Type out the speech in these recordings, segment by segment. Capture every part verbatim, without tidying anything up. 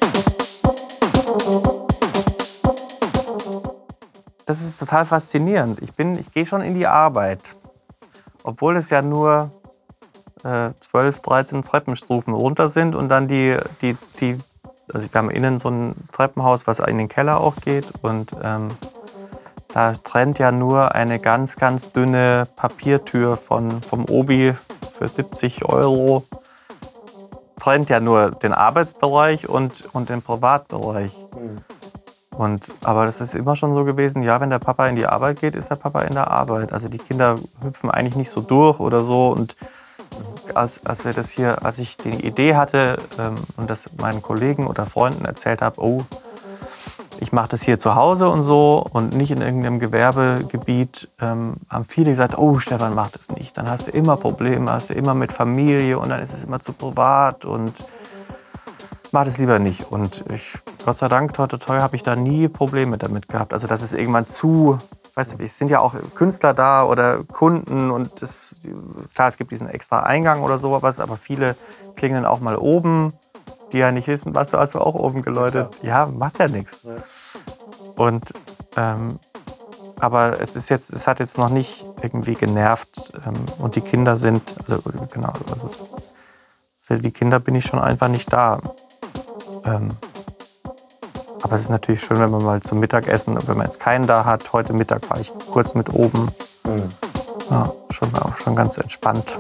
Das ist total faszinierend. Ich, bin, ich gehe schon in die Arbeit, obwohl es ja nur äh, zwölf, dreizehn Treppenstufen runter sind und dann die, die, die, also wir haben innen so ein Treppenhaus, was in den Keller auch geht und ähm, da trennt ja nur eine ganz, ganz dünne Papiertür von, vom Obi für siebzig Euro, trennt ja nur den Arbeitsbereich und, und den Privatbereich. Mhm. Und, aber das ist immer schon so gewesen, ja, wenn der Papa in die Arbeit geht, ist der Papa in der Arbeit. Also die Kinder hüpfen eigentlich nicht so durch oder so. Und als, als wir das hier, als ich die Idee hatte ähm, und das meinen Kollegen oder Freunden erzählt habe, oh, ich mache das hier zu Hause und so und nicht in irgendeinem Gewerbegebiet, ähm, haben viele gesagt, oh, Stefan, mach das nicht. Dann hast du immer Probleme, hast du immer mit Familie und dann ist es immer zu privat und mach das lieber nicht. Und ich, Gott sei Dank, toi, toi, toi, habe ich da nie Probleme damit gehabt. Also das ist irgendwann zu, weiß nicht, es sind ja auch Künstler da oder Kunden und das, klar, es gibt diesen extra Eingang oder sowas, aber viele klingeln auch mal oben, die ja nicht wissen, was du hast du auch oben geläutet. Ja, macht ja nichts. Ja. Und ähm, aber es ist jetzt, es hat jetzt noch nicht irgendwie genervt ähm, und die Kinder sind, also genau, also für die Kinder bin ich schon einfach nicht da. Ähm, aber es ist natürlich schön, wenn man mal zum Mittagessen, wenn man jetzt keinen da hat. Heute Mittag war ich kurz mit oben. Mhm. Ja, schon, auch schon ganz entspannt.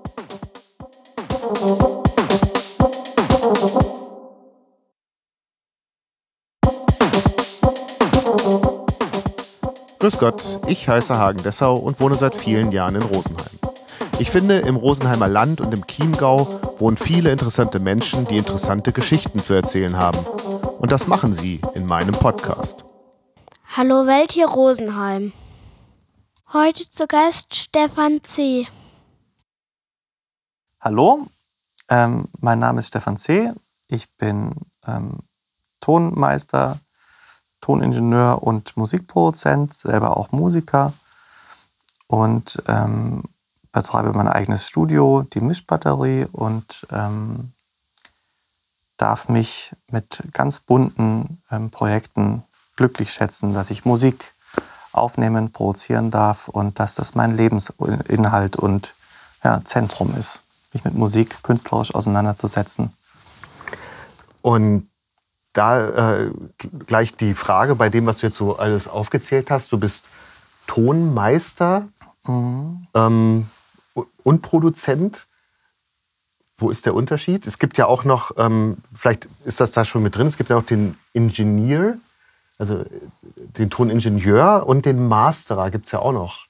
Grüß Gott, ich heiße Hagen Dessau und wohne seit vielen Jahren in Rosenheim. Ich finde, im Rosenheimer Land und im Chiemgau wohnen viele interessante Menschen, die interessante Geschichten zu erzählen haben. Und das machen sie in meinem Podcast. Hallo Welt, hier Rosenheim. Heute zu Gast Stefan C. Hallo, ähm, mein Name ist Stefan C. Ich bin ähm, Tonmeister, Toningenieur und Musikproduzent, selber auch Musiker und ähm, betreibe mein eigenes Studio, die Mischbatterie und ähm, darf mich mit ganz bunten ähm, Projekten glücklich schätzen, dass ich Musik aufnehmen, produzieren darf und dass das mein Lebensinhalt und ja, Zentrum ist, mich mit Musik künstlerisch auseinanderzusetzen. Und da äh, gleich die Frage bei dem, was du jetzt so alles aufgezählt hast. Du bist Tonmeister mhm. ähm, und Produzent. Wo ist der Unterschied? Es gibt ja auch noch, ähm, vielleicht ist das da schon mit drin, es gibt ja auch den Engineer, also den Toningenieur und den Masterer gibt es ja auch noch.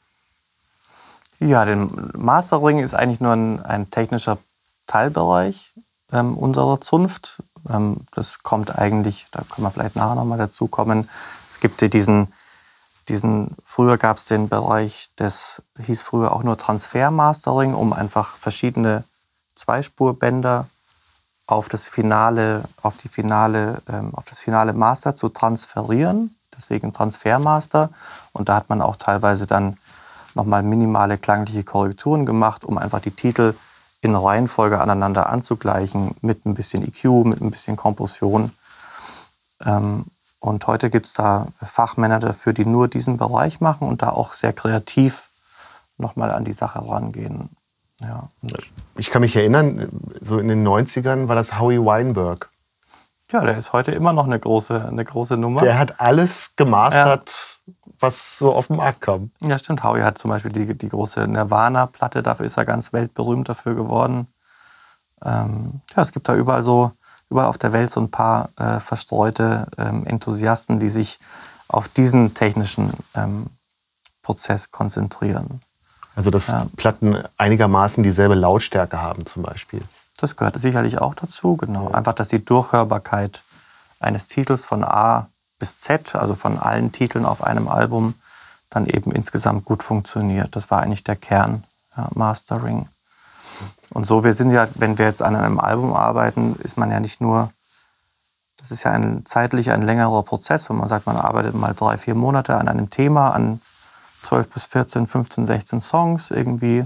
Ja, den Mastering ist eigentlich nur ein, ein technischer Teilbereich ähm, unserer Zunft. Ähm, das kommt eigentlich, da können wir vielleicht nachher nochmal dazu kommen. Es gibt ja diesen, diesen, früher gab es den Bereich, das hieß früher auch nur Transfermastering, um einfach verschiedene Zweispurbänder auf das finale, auf die finale, ähm, auf das finale Master zu transferieren. Deswegen Transfermaster. Und da hat man auch teilweise dann nochmal minimale klangliche Korrekturen gemacht, um einfach die Titel in Reihenfolge aneinander anzugleichen, mit ein bisschen E Q, mit ein bisschen Kompression. Ähm, und heute gibt es da Fachmänner dafür, die nur diesen Bereich machen und da auch sehr kreativ nochmal an die Sache rangehen. Ja, ich kann mich erinnern, so in den neunzigern war das Howie Weinberg. Ja, der ist heute immer noch eine große, eine große Nummer. Der hat alles gemastert, ja, was so auf den Markt kam. Ja, stimmt. Howie hat zum Beispiel die, die große Nirvana-Platte, dafür ist er ganz weltberühmt dafür geworden. Ähm, ja, es gibt da überall so, überall auf der Welt so ein paar äh, verstreute ähm, Enthusiasten, die sich auf diesen technischen ähm, Prozess konzentrieren. Also dass ja. Platten einigermaßen dieselbe Lautstärke haben zum Beispiel. Das gehört sicherlich auch dazu, genau. Einfach, dass die Durchhörbarkeit eines Titels von A bis Z, also von allen Titeln auf einem Album, dann eben insgesamt gut funktioniert. Das war eigentlich der Kern, ja, Mastering. Und so, wir sind ja, wenn wir jetzt an einem Album arbeiten, ist man ja nicht nur, das ist ja ein zeitlich ein längerer Prozess, wenn man sagt, man arbeitet mal drei, vier Monate an einem Thema, an zwölf bis vierzehn, fünfzehn, sechzehn Songs irgendwie.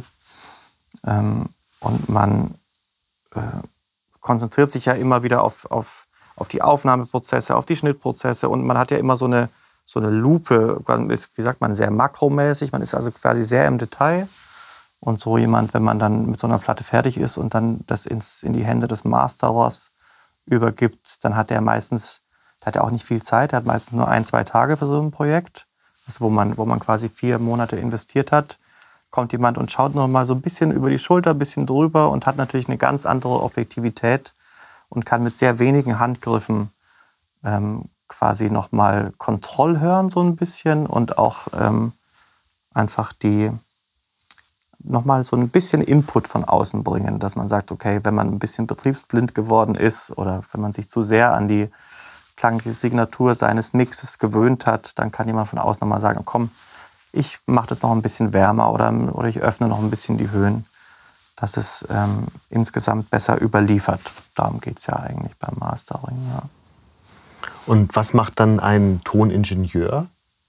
Ähm, und man äh, konzentriert sich ja immer wieder auf, auf, auf die Aufnahmeprozesse, auf die Schnittprozesse. Und man hat ja immer so eine, so eine Lupe, wie sagt man, sehr makromäßig. Man ist also quasi sehr im Detail. Und so jemand, wenn man dann mit so einer Platte fertig ist und dann das ins, in die Hände des Masterers übergibt, dann hat er meistens, der hat ja auch nicht viel Zeit, der hat meistens nur ein, zwei Tage für so ein Projekt, also wo man, wo man quasi vier Monate investiert hat, kommt jemand und schaut noch mal so ein bisschen über die Schulter, ein bisschen drüber und hat natürlich eine ganz andere Objektivität und kann mit sehr wenigen Handgriffen ähm, quasi noch mal Kontrollhören so ein bisschen und auch ähm, einfach die nochmal so ein bisschen Input von außen bringen, dass man sagt, okay, wenn man ein bisschen betriebsblind geworden ist oder wenn man sich zu sehr an die klangliche Signatur seines Mixes gewöhnt hat, dann kann jemand von außen nochmal sagen, komm, ich mache das noch ein bisschen wärmer oder, oder ich öffne noch ein bisschen die Höhen, dass es ähm, insgesamt besser überliefert. Darum geht es ja eigentlich beim Mastering. Ja. Und was macht dann ein Toningenieur?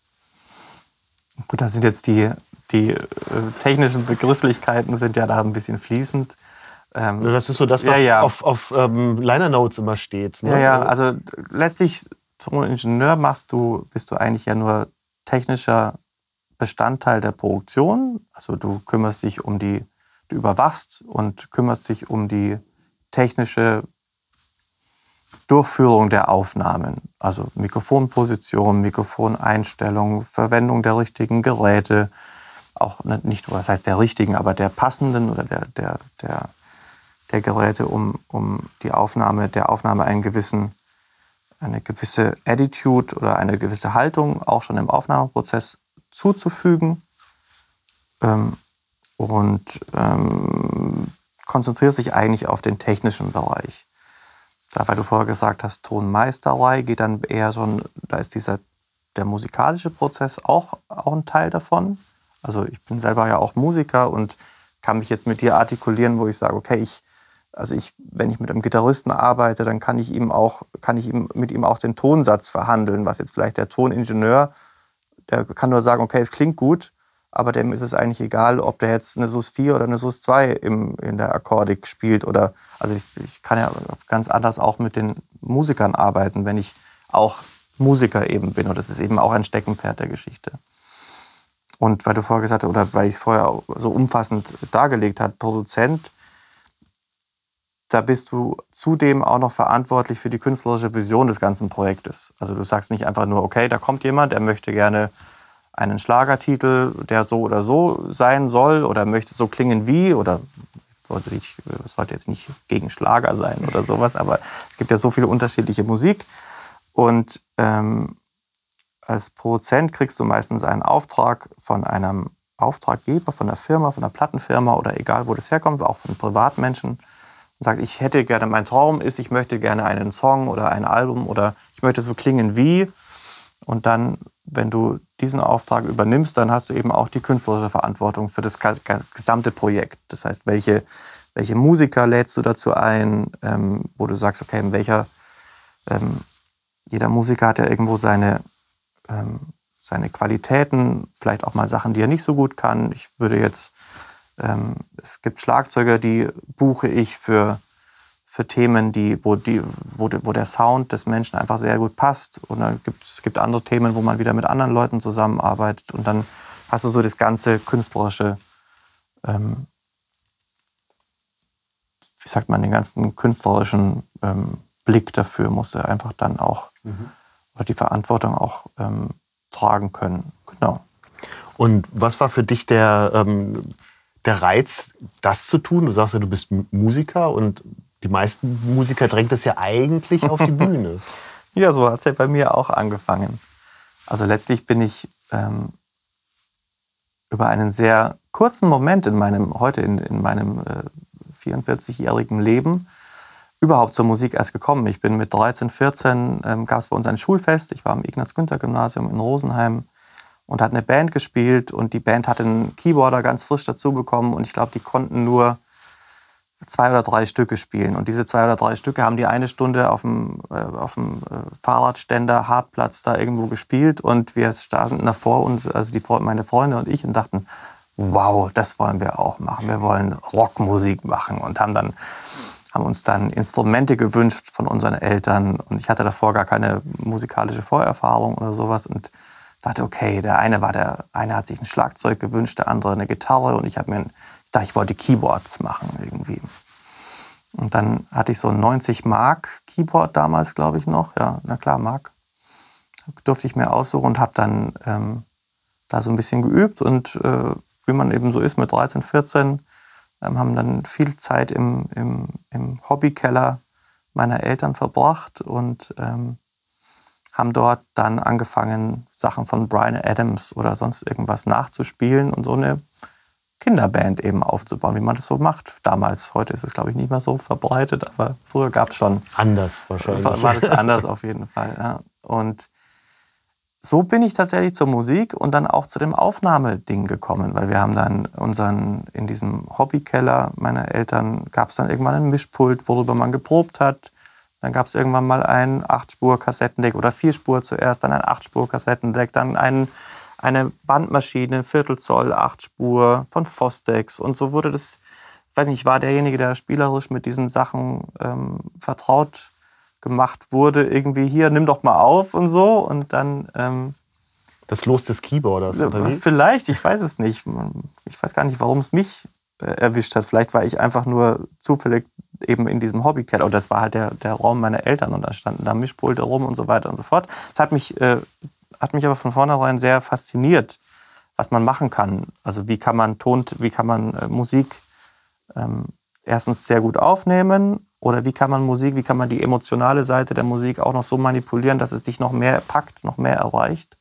Gut, da sind jetzt die Die äh, technischen Begrifflichkeiten sind ja da ein bisschen fließend. Ähm, Das ist so das, was ja, ja. auf, auf ähm, Liner Notes immer steht. Ne? Ja, ja, also letztlich, Toningenieur machst du, bist du eigentlich ja nur technischer Bestandteil der Produktion. Also du kümmerst dich um die, du überwachst und kümmerst dich um die technische Durchführung der Aufnahmen. Also Mikrofonposition, Mikrofoneinstellung, Verwendung der richtigen Geräte, auch nicht, was heißt der richtigen, aber der passenden oder der, der, der, der Geräte, um, um die Aufnahme, der Aufnahme einen gewissen, eine gewisse Attitude oder eine gewisse Haltung auch schon im Aufnahmeprozess zuzufügen ähm, und ähm, konzentriert sich eigentlich auf den technischen Bereich. Da, weil du vorher gesagt hast, Tonmeisterei geht dann eher schon, da ist dieser, der musikalische Prozess auch, auch ein Teil davon. Also ich bin selber ja auch Musiker und kann mich jetzt mit dir artikulieren, wo ich sage, okay, ich, also ich, wenn ich mit einem Gitarristen arbeite, dann kann ich ihm auch, kann ich ihm, mit ihm auch den Tonsatz verhandeln, was jetzt vielleicht der Toningenieur, der kann nur sagen, okay, es klingt gut, aber dem ist es eigentlich egal, ob der jetzt eine Sus vier oder eine Sus zwei im, in der Akkordik spielt. Oder, also ich, ich kann ja ganz anders auch mit den Musikern arbeiten, wenn ich auch Musiker eben bin. Und das ist eben auch ein Steckenpferd der Geschichte. Und weil du vorher gesagt hast, oder weil ich es vorher so umfassend dargelegt habe, Produzent, da bist du zudem auch noch verantwortlich für die künstlerische Vision des ganzen Projektes. Also du sagst nicht einfach nur, okay, da kommt jemand, der möchte gerne einen Schlagertitel, der so oder so sein soll oder möchte so klingen wie, oder ich sollte jetzt nicht gegen Schlager sein oder sowas, aber es gibt ja so viele unterschiedliche Musik. Und ähm, als Produzent kriegst du meistens einen Auftrag von einem Auftraggeber, von einer Firma, von einer Plattenfirma oder egal, wo das herkommt, auch von Privatmenschen. Und sagst, ich hätte gerne, mein Traum ist, ich möchte gerne einen Song oder ein Album oder ich möchte so klingen wie. Und dann, wenn du diesen Auftrag übernimmst, dann hast du eben auch die künstlerische Verantwortung für das gesamte Projekt. Das heißt, welche, welche Musiker lädst du dazu ein, ähm, wo du sagst, okay, in welcher, ähm, jeder Musiker hat ja irgendwo seine, ähm, seine Qualitäten, vielleicht auch mal Sachen, die er nicht so gut kann. Ich würde jetzt, ähm, es gibt Schlagzeuger, die buche ich für für Themen, die, wo, die, wo, wo der Sound des Menschen einfach sehr gut passt. Und dann gibt, es gibt andere Themen, wo man wieder mit anderen Leuten zusammenarbeitet. Und dann hast du so das ganze künstlerische, ähm, wie sagt man, den ganzen künstlerischen ähm, Blick dafür musst du einfach dann auch, mhm. oder die Verantwortung auch ähm, tragen können. Genau. Und was war für dich der, ähm, der Reiz, das zu tun? Du sagst ja, du bist Musiker und die meisten Musiker drängt es ja eigentlich auf die Bühne. Ja, so hat es ja bei mir auch angefangen. Also letztlich bin ich ähm, über einen sehr kurzen Moment in meinem, heute in, in meinem äh, vierundvierzigjährigen Leben überhaupt zur Musik erst gekommen. Ich bin mit dreizehn, vierzehn, ähm, gab es bei uns ein Schulfest. Ich war am Ignaz-Günther-Gymnasium in Rosenheim und hat eine Band gespielt. Und die Band hatte einen Keyboarder ganz frisch dazu bekommen. Und ich glaube, die konnten nur zwei oder drei Stücke spielen. Und diese zwei oder drei Stücke haben die eine Stunde auf dem, äh, auf dem äh, Fahrradständer, Hartplatz da irgendwo gespielt. Und wir standen da vor uns, also die, meine Freunde und ich, und dachten, wow, das wollen wir auch machen. Wir wollen Rockmusik machen. Und haben dann haben uns dann Instrumente gewünscht von unseren Eltern. Und ich hatte davor gar keine musikalische Vorerfahrung oder sowas. Und dachte, okay, der eine war der eine hat sich ein Schlagzeug gewünscht, der andere eine Gitarre. Und ich habe mir, ein, ich dachte, ich wollte Keyboards machen irgendwie. Und dann hatte ich so ein neunzig Mark Keyboard damals, glaube ich noch. Ja, na klar, Mark. Durfte ich mir aussuchen und habe dann ähm, da so ein bisschen geübt. Und äh, wie man eben so ist mit dreizehn, vierzehn, ähm, haben dann viel Zeit im, im, im Hobbykeller meiner Eltern verbracht und ähm, haben dort dann angefangen, Sachen von Bryan Adams oder sonst irgendwas nachzuspielen und so eine Kinderband eben aufzubauen, wie man das so macht. Damals, heute ist es, glaube ich, nicht mehr so verbreitet, aber früher gab es schon. Anders wahrscheinlich. War, war das anders auf jeden Fall. Ja. Und so bin ich tatsächlich zur Musik und dann auch zu dem Aufnahmeding gekommen, weil wir haben dann unseren, in diesem Hobbykeller meiner Eltern gab es dann irgendwann ein Mischpult, worüber man geprobt hat. Dann gab es irgendwann mal ein acht Spur Kassettendeck oder vier Spur zuerst, dann ein acht Spur Kassettendeck, dann ein eine Bandmaschine, Viertelzoll, acht Spur von Fostex. Und so wurde das, ich weiß nicht, ich war derjenige, der spielerisch mit diesen Sachen ähm, vertraut gemacht wurde. Irgendwie hier, nimm doch mal auf und so. Und dann... Ähm, das Los des Keyboarders, oder wie? Vielleicht, ich weiß es nicht. Ich weiß gar nicht, warum es mich äh, erwischt hat. Vielleicht war ich einfach nur zufällig eben in diesem Hobbykeller. Und das war halt der, der Raum meiner Eltern. Und da standen da Mischpulte rum und so weiter und so fort. Das hat mich... Äh, hat mich aber von vornherein sehr fasziniert, was man machen kann. Also wie kann man Ton, wie kann man äh, Musik ähm, erstens sehr gut aufnehmen oder wie kann man Musik, wie kann man die emotionale Seite der Musik auch noch so manipulieren, dass es dich noch mehr packt, noch mehr erreicht.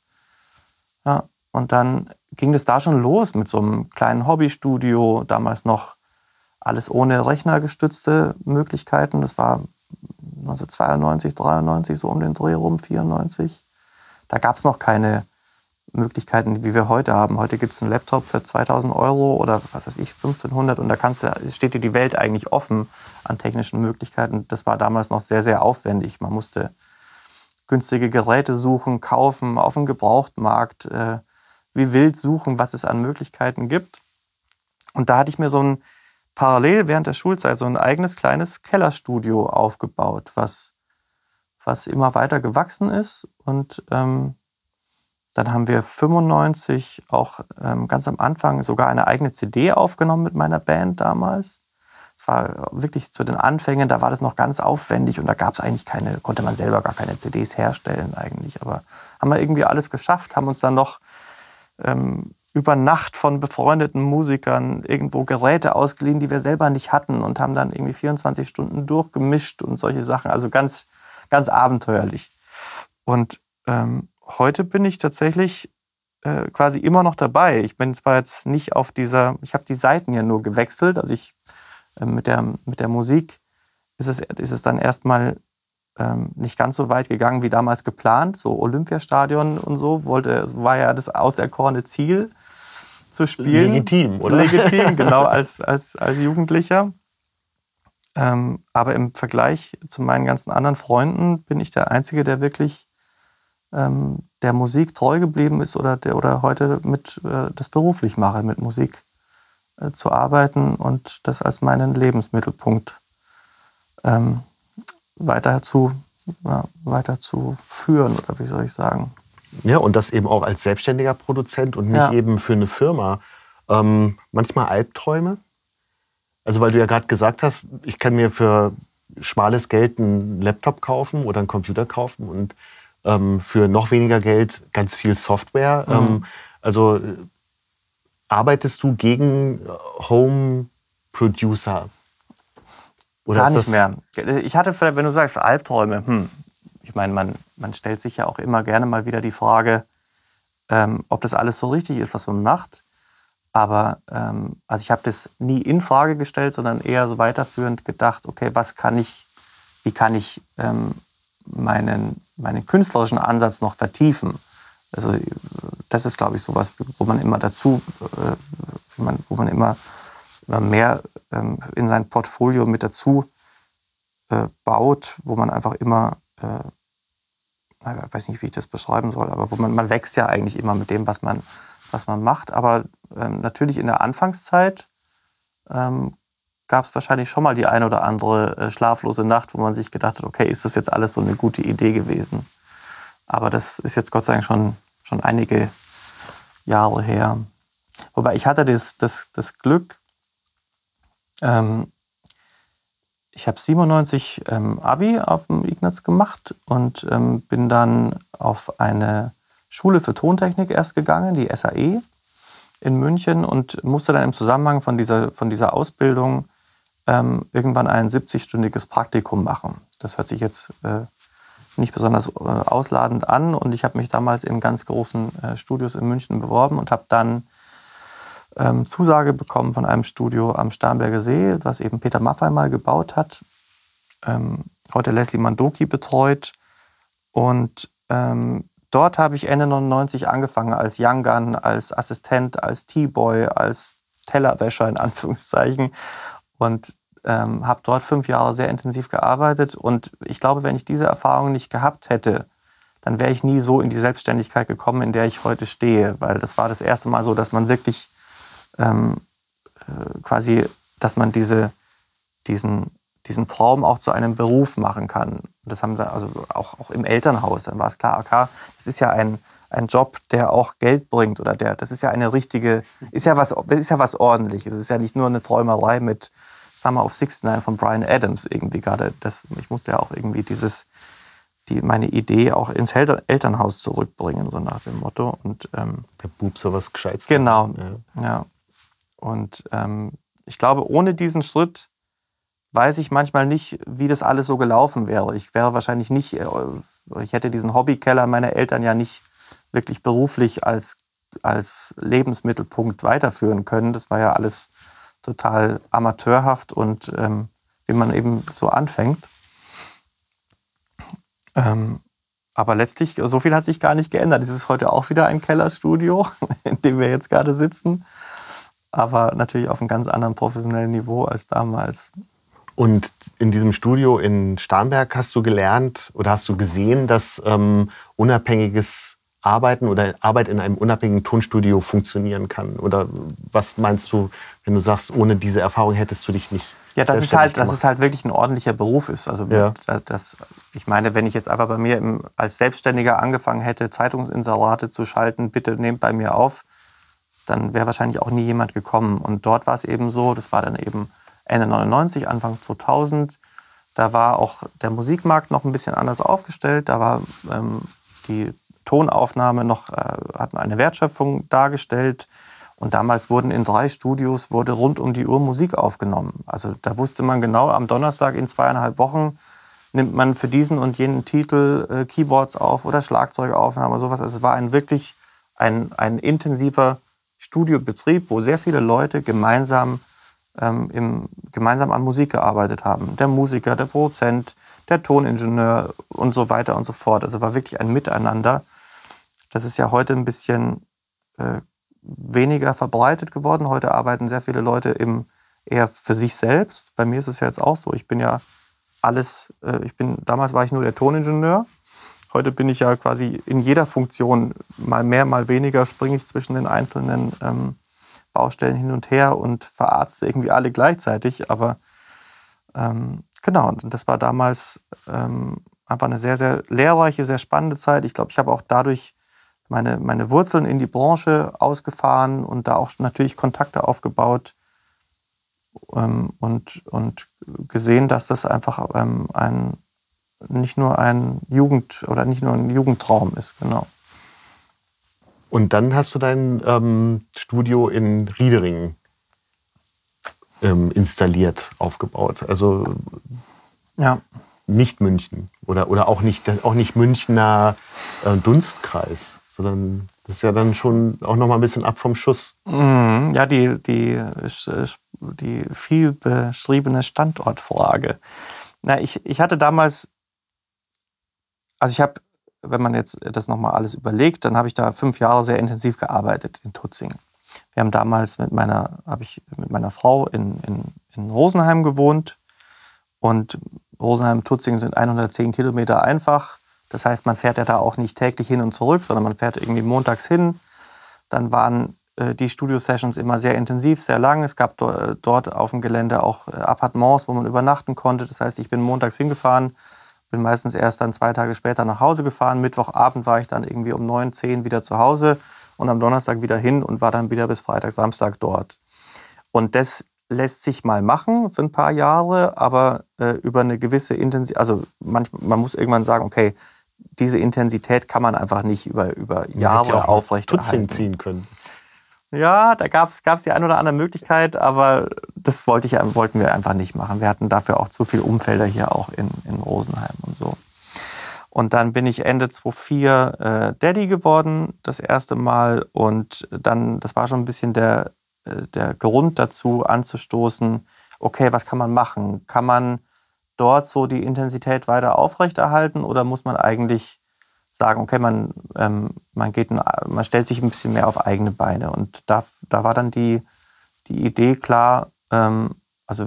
Ja, und dann ging es da schon los mit so einem kleinen Hobbystudio, damals noch alles ohne rechnergestützte Möglichkeiten. Das war neunzehnhundertzweiundneunzig, dreiundneunzig, so um den Dreh rum, vierundneunzig. Da gab es noch keine Möglichkeiten, wie wir heute haben. Heute gibt es einen Laptop für zweitausend Euro oder was weiß ich, fünfzehnhundert. Und da kannst du, steht dir die Welt eigentlich offen an technischen Möglichkeiten. Das war damals noch sehr, sehr aufwendig. Man musste günstige Geräte suchen, kaufen, auf dem Gebrauchtmarkt, äh, wie wild suchen, was es an Möglichkeiten gibt. Und da hatte ich mir so ein parallel während der Schulzeit so ein eigenes kleines Kellerstudio aufgebaut, was was immer weiter gewachsen ist. Und ähm, dann haben wir fünfundneunzig auch ähm, ganz am Anfang sogar eine eigene C D aufgenommen mit meiner Band damals. Es war wirklich zu den Anfängen, da war das noch ganz aufwendig und da gab es eigentlich keine, konnte man selber gar keine C Ds herstellen eigentlich. Aber haben wir irgendwie alles geschafft, haben uns dann noch ähm, über Nacht von befreundeten Musikern irgendwo Geräte ausgeliehen, die wir selber nicht hatten und haben dann irgendwie vierundzwanzig Stunden durchgemischt und solche Sachen. Also ganz Ganz abenteuerlich. Und ähm, heute bin ich tatsächlich äh, quasi immer noch dabei. Ich bin zwar jetzt nicht auf dieser, ich habe die Seiten ja nur gewechselt. Also ich äh, mit der, mit der Musik ist es, ist es dann erstmal ähm, nicht ganz so weit gegangen wie damals geplant. So Olympiastadion und so wollte, war ja das auserkorene Ziel zu spielen. Legitim, oder? Legitim, genau, als, als, als Jugendlicher. Ähm, aber im Vergleich zu meinen ganzen anderen Freunden bin ich der Einzige, der wirklich ähm, der Musik treu geblieben ist oder, der, oder heute mit, äh, das beruflich mache, mit Musik äh, zu arbeiten und das als meinen Lebensmittelpunkt ähm, weiter, zu, ja, weiter zu führen, oder wie soll ich sagen. Ja, und das eben auch als selbstständiger Produzent und nicht Ja. eben für eine Firma. Ähm, manchmal Albträume? Also weil du ja gerade gesagt hast, ich kann mir für schmales Geld einen Laptop kaufen oder einen Computer kaufen und ähm, für noch weniger Geld ganz viel Software. Mhm. Ähm, also äh, arbeitest du gegen Home-Producer? Oder Gar ist nicht das mehr. Ich hatte, vielleicht, wenn du sagst Albträume, hm, ich meine, man, man stellt sich ja auch immer gerne mal wieder die Frage, ähm, ob das alles so richtig ist, was man macht. Aber ähm, also ich habe das nie in Frage gestellt, sondern eher so weiterführend gedacht, okay, was kann ich, wie kann ich ähm, meinen, meinen künstlerischen Ansatz noch vertiefen? Also das ist, glaube ich, sowas, wo man immer dazu, äh, wo, man, wo man immer, immer mehr ähm, in sein Portfolio mit dazu äh, baut, wo man einfach immer, äh, ich weiß nicht, wie ich das beschreiben soll, aber wo man, man wächst ja eigentlich immer mit dem, was man was man macht. Aber ähm, natürlich in der Anfangszeit ähm, gab es wahrscheinlich schon mal die ein oder andere äh, schlaflose Nacht, wo man sich gedacht hat, okay, ist das jetzt alles so eine gute Idee gewesen? Aber das ist jetzt Gott sei Dank schon, schon einige Jahre her. Wobei ich hatte das, das, das Glück, ähm, ich habe siebenundneunzig ähm, Abi auf dem Ignaz gemacht und ähm, bin dann auf eine Schule für Tontechnik erst gegangen, die S A E in München, und musste dann im Zusammenhang von dieser, von dieser Ausbildung ähm, irgendwann ein siebzig-stündiges Praktikum machen. Das hört sich jetzt äh, nicht besonders äh, ausladend an, und ich habe mich damals in ganz großen äh, Studios in München beworben und habe dann ähm, Zusage bekommen von einem Studio am Starnberger See, das eben Peter Maffay mal gebaut hat, ähm, heute Leslie Mandoki betreut, und ähm, dort habe ich Ende neunundneunzig angefangen als Young Gun, als Assistent, als T-Boy, als Tellerwäscher in Anführungszeichen, und ähm, habe dort fünf Jahre sehr intensiv gearbeitet. Und ich glaube, wenn ich diese Erfahrung nicht gehabt hätte, dann wäre ich nie so in die Selbstständigkeit gekommen, in der ich heute stehe. Weil das war das erste Mal so, dass man wirklich ähm, äh, quasi, dass man diese, diesen, diesen Traum auch zu einem Beruf machen kann. Und das haben wir also auch, auch im Elternhaus. Dann war es klar, okay, das ist ja ein, ein Job, der auch Geld bringt, oder der, das ist ja eine richtige, ist ja was, ist ja was Ordentliches. Es ist ja nicht nur eine Träumerei mit Summer of sixty-nine von Bryan Adams irgendwie gerade. Das, ich musste ja auch irgendwie dieses, die, meine Idee auch ins Eltern, Elternhaus zurückbringen, so nach dem Motto. Und, ähm, der Bub sowas Gescheites. Genau, ja. ja. Und ähm, ich glaube, ohne diesen Schritt weiß ich manchmal nicht, wie das alles so gelaufen wäre. Ich wäre wahrscheinlich nicht, ich hätte diesen Hobbykeller meiner Eltern ja nicht wirklich beruflich als, als Lebensmittelpunkt weiterführen können. Das war ja alles total amateurhaft und ähm, wie man eben so anfängt. Ähm, aber letztlich, so viel hat sich gar nicht geändert. Es ist heute auch wieder ein Kellerstudio, in dem wir jetzt gerade sitzen. Aber natürlich auf einem ganz anderen professionellen Niveau als damals. Und in diesem Studio in Starnberg hast du gelernt oder hast du gesehen, dass ähm, unabhängiges Arbeiten oder Arbeit in einem unabhängigen Tonstudio funktionieren kann? Oder was meinst du, wenn du sagst, ohne diese Erfahrung hättest du dich nicht? Ja, das ist halt, dass es halt wirklich ein ordentlicher Beruf ist. Also ja. das, ich meine, wenn ich jetzt einfach bei mir im, als Selbstständiger angefangen hätte, Zeitungsinserate zu schalten, bitte nehmt bei mir auf, dann wäre wahrscheinlich auch nie jemand gekommen. Und dort war es eben so, das war dann eben Ende neunundneunzig, Anfang zweitausend, da war auch der Musikmarkt noch ein bisschen anders aufgestellt. Da war ähm, die Tonaufnahme noch, äh, hat eine Wertschöpfung dargestellt. Und damals wurden in drei Studios wurde rund um die Uhr Musik aufgenommen. Also da wusste man genau, am Donnerstag in zweieinhalb Wochen nimmt man für diesen und jenen Titel äh, Keyboards auf oder Schlagzeugaufnahme oder sowas. Also es war ein wirklich ein, ein intensiver Studiobetrieb, wo sehr viele Leute gemeinsam, ähm, im, gemeinsam an Musik gearbeitet haben. Der Musiker, der Produzent, der Toningenieur und so weiter und so fort. Also war wirklich ein Miteinander. Das ist ja heute ein bisschen äh, weniger verbreitet geworden. Heute arbeiten sehr viele Leute im, eher für sich selbst. Bei mir ist es ja jetzt auch so. Ich bin ja alles, äh, ich bin, damals war ich nur der Toningenieur. Heute bin ich ja quasi in jeder Funktion, mal mehr, mal weniger, springe ich zwischen den einzelnen ähm, Baustellen hin und her und verarzte irgendwie alle gleichzeitig. Aber ähm, genau, und das war damals ähm, einfach eine sehr, sehr lehrreiche, sehr spannende Zeit. Ich glaube, ich habe auch dadurch meine, meine Wurzeln in die Branche ausgefahren und da auch natürlich Kontakte aufgebaut ähm, und, und gesehen, dass das einfach ähm, ein, nicht nur ein Jugend- oder nicht nur ein Jugendtraum ist. Genau. Und dann hast du dein ähm, Studio in Riederingen ähm, installiert, aufgebaut. Also ja. nicht München oder, oder auch, nicht, auch nicht Münchner äh, Dunstkreis, sondern das ist ja dann schon auch noch mal ein bisschen ab vom Schuss. Mm, ja, die, die, die viel beschriebene Standortfrage. Na, ich, ich hatte damals, also ich habe, wenn man jetzt das nochmal alles überlegt, dann habe ich da fünf Jahre sehr intensiv gearbeitet in Tutzing. Wir haben damals mit meiner, habe ich mit meiner Frau in, in, in Rosenheim gewohnt, und Rosenheim und Tutzing sind hundertzehn Kilometer einfach. Das heißt, man fährt ja da auch nicht täglich hin und zurück, sondern man fährt irgendwie montags hin. Dann waren äh, die Studio-Sessions immer sehr intensiv, sehr lang. Es gab do, dort auf dem Gelände auch äh, Appartements, wo man übernachten konnte. Das heißt, ich bin montags hingefahren, bin meistens erst dann zwei Tage später nach Hause gefahren. Mittwochabend war ich dann irgendwie um neun, zehn wieder zu Hause und am Donnerstag wieder hin und war dann wieder bis Freitag, Samstag dort. Und das lässt sich mal machen für ein paar Jahre, aber äh, über eine gewisse Intensität, also manch, man muss irgendwann sagen, okay, diese Intensität kann man einfach nicht über, über Jahre ja aufrechterhalten. Tutzing ziehen können. Ja, da gab es die ein oder andere Möglichkeit, aber das wollte ich, wollten wir einfach nicht machen. Wir hatten dafür auch zu viele Umfelder hier auch in, in Rosenheim und so. Und dann bin ich Ende zweitausendvier äh, Daddy geworden, das erste Mal. Und dann, das war schon ein bisschen der, äh, der Grund dazu, anzustoßen, okay, was kann man machen? Kann man dort so die Intensität weiter aufrechterhalten oder muss man eigentlich sagen, okay, man, ähm, man, geht ein, man stellt sich ein bisschen mehr auf eigene Beine. Und da, da war dann die, die Idee klar, ähm, also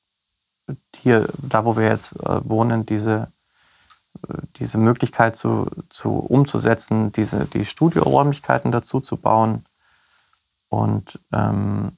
hier, da wo wir jetzt äh, wohnen, diese, diese Möglichkeit zu, zu umzusetzen, diese, die Studioräumlichkeiten dazu zu bauen. Und, ähm,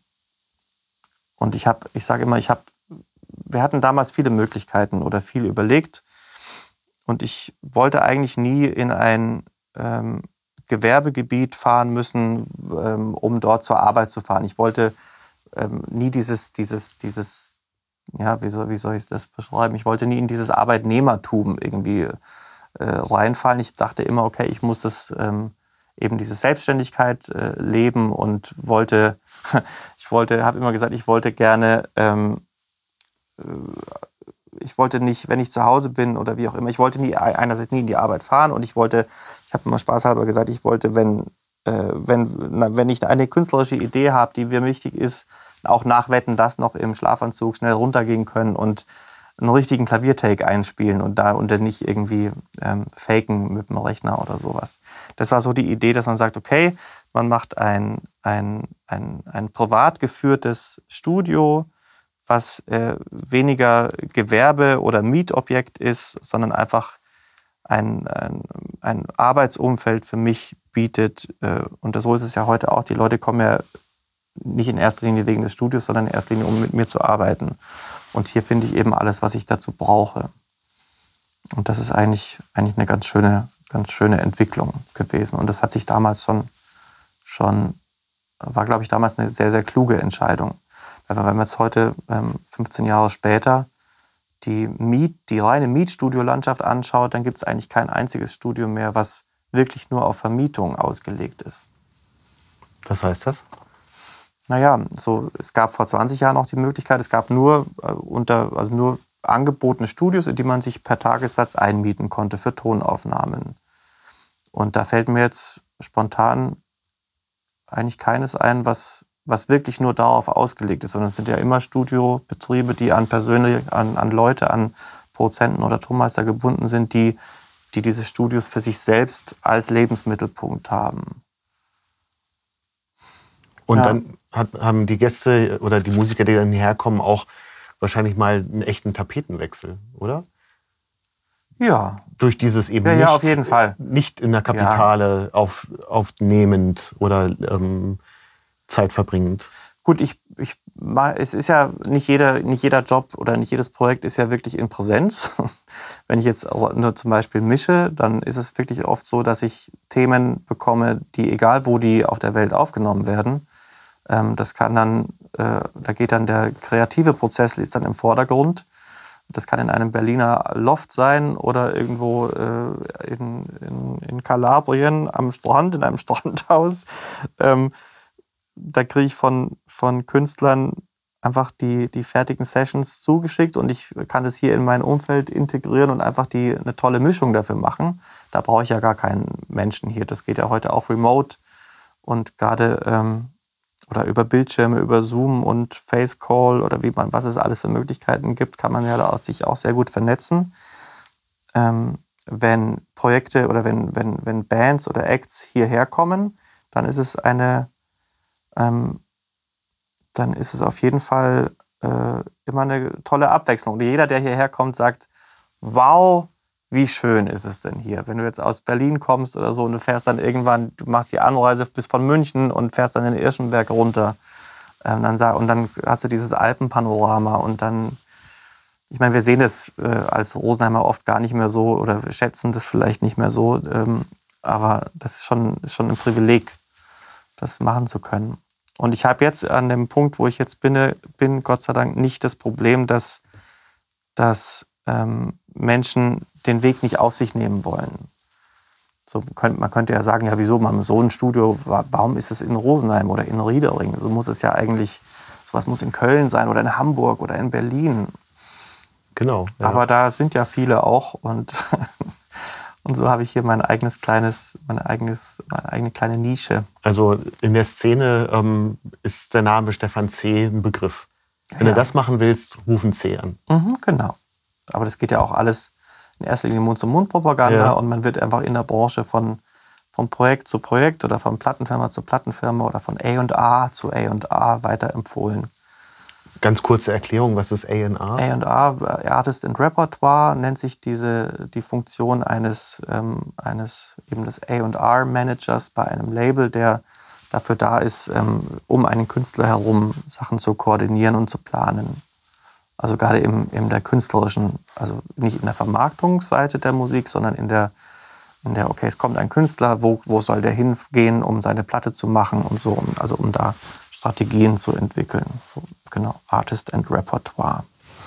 und ich habe, ich sage immer, ich habe, wir hatten damals viele Möglichkeiten oder viel überlegt. Und ich wollte eigentlich nie in ein ähm, Gewerbegebiet fahren müssen, ähm, um dort zur Arbeit zu fahren. Ich wollte ähm, nie dieses, dieses, dieses, ja, wie soll, wie soll ich das beschreiben? Ich wollte nie in dieses Arbeitnehmertum irgendwie äh, reinfallen. Ich dachte immer, okay, ich muss das ähm, eben diese Selbstständigkeit äh, leben und wollte, ich wollte, habe immer gesagt, ich wollte gerne ähm, äh, ich wollte nicht, wenn ich zu Hause bin oder wie auch immer, ich wollte nie, einerseits nie in die Arbeit fahren und ich wollte, ich habe immer spaßhalber gesagt, ich wollte, wenn, äh, wenn, na, wenn ich eine künstlerische Idee habe, die mir wichtig ist, auch nach Wetten, das noch im Schlafanzug schnell runtergehen können und einen richtigen Klaviertake einspielen und da und dann nicht irgendwie ähm, faken mit dem Rechner oder sowas. Das war so die Idee, dass man sagt, okay, man macht ein, ein, ein, ein privat geführtes Studio, was äh, weniger Gewerbe- oder Mietobjekt ist, sondern einfach ein, ein, ein Arbeitsumfeld für mich bietet. Äh, und so ist es ja heute auch. Die Leute kommen ja nicht in erster Linie wegen des Studios, sondern in erster Linie, um mit mir zu arbeiten. Und hier finde ich eben alles, was ich dazu brauche. Und das ist eigentlich, eigentlich eine ganz schöne, ganz schöne Entwicklung gewesen. Und das hat sich damals schon, schon war, glaube ich, damals eine sehr, sehr kluge Entscheidung. Wenn man jetzt heute, ähm, fünfzehn Jahre später, die, Miet, die reine Mietstudiolandschaft anschaut, dann gibt es eigentlich kein einziges Studio mehr, was wirklich nur auf Vermietung ausgelegt ist. Was heißt das? Naja, so, es gab vor zwanzig Jahren auch die Möglichkeit, es gab nur, äh, unter, also nur angebotene Studios, in die man sich per Tagessatz einmieten konnte für Tonaufnahmen. Und da fällt mir jetzt spontan eigentlich keines ein, was was wirklich nur darauf ausgelegt ist, sondern es sind ja immer Studiobetriebe, die an persönlich, an, an Leute, an Produzenten oder Tonmeister gebunden sind, die, die diese Studios für sich selbst als Lebensmittelpunkt haben. Und ja. dann hat, haben die Gäste oder die Musiker, die dann hierher kommen, auch wahrscheinlich mal einen echten Tapetenwechsel, oder? Ja. Durch dieses eben ja, nicht, ja, auf jeden Fall. nicht in der Kapitale ja. auf, aufnehmend oder ähm, zeitverbringend. Gut, ich, ich, es ist ja nicht jeder, nicht jeder Job oder nicht jedes Projekt ist ja wirklich in Präsenz. Wenn ich jetzt nur zum Beispiel mische, dann ist es wirklich oft so, dass ich Themen bekomme, die egal wo die auf der Welt aufgenommen werden, ähm, das kann dann, äh, da geht dann der kreative Prozess ist dann im Vordergrund. Das kann in einem Berliner Loft sein oder irgendwo äh, in, in, in Kalabrien am Strand, in einem Strandhaus. Ähm, Da kriege ich von, von Künstlern einfach die, die fertigen Sessions zugeschickt und ich kann das hier in mein Umfeld integrieren und einfach die, eine tolle Mischung dafür machen. Da brauche ich ja gar keinen Menschen hier. Das geht ja heute auch remote und gerade ähm, oder über Bildschirme, über Zoom und Facecall oder wie man, was es alles für Möglichkeiten gibt, kann man ja da sich auch sehr gut vernetzen. Ähm, wenn Projekte oder wenn, wenn, wenn Bands oder Acts hierher kommen, dann ist es eine Ähm, dann ist es auf jeden Fall äh, immer eine tolle Abwechslung. Und jeder, der hierher kommt, sagt, wow, wie schön ist es denn hier? Wenn du jetzt aus Berlin kommst oder so und du fährst dann irgendwann, du machst die Anreise bis von München und fährst dann den Irschenberg runter. Ähm, dann, und dann hast du dieses Alpenpanorama und dann, ich meine, wir sehen das äh, als Rosenheimer oft gar nicht mehr so oder wir schätzen das vielleicht nicht mehr so, ähm, aber das ist schon, ist schon ein Privileg, das machen zu können. Und ich habe jetzt an dem Punkt, wo ich jetzt bin, bin Gott sei Dank nicht das Problem, dass, dass ähm, Menschen den Weg nicht auf sich nehmen wollen. So könnt, man könnte ja sagen, ja wieso, man so ein Studio, warum ist es in Rosenheim oder in Riedering? So muss es ja eigentlich, sowas muss in Köln sein oder in Hamburg oder in Berlin. Genau. Ja. Aber da sind ja viele auch und, und so habe ich hier mein eigenes kleines, meine, eigenes, meine eigene kleine Nische. Also in der Szene ähm, ist der Name Stefan C. ein Begriff. Wenn ja. du das machen willst, rufen C an. Mhm, genau. Aber das geht ja auch alles in erster Linie Mund-zu-Mund-Propaganda ja. und man wird einfach in der Branche von, von Projekt zu Projekt oder von Plattenfirma zu Plattenfirma oder von A und A zu A und A weiterempfohlen. Ganz kurze Erklärung, was ist A und A? A und A, Artist and Repertoire, nennt sich diese, die Funktion eines, ähm, eines eben des A und R-Managers bei einem Label, der dafür da ist, ähm, um einen Künstler herum Sachen zu koordinieren und zu planen. Also gerade im, in der künstlerischen, also nicht in der Vermarktungsseite der Musik, sondern in der, in der okay, es kommt ein Künstler, wo, wo soll der hingehen, um seine Platte zu machen und so, also um da Strategien zu entwickeln. So, genau, Artist and Repertoire.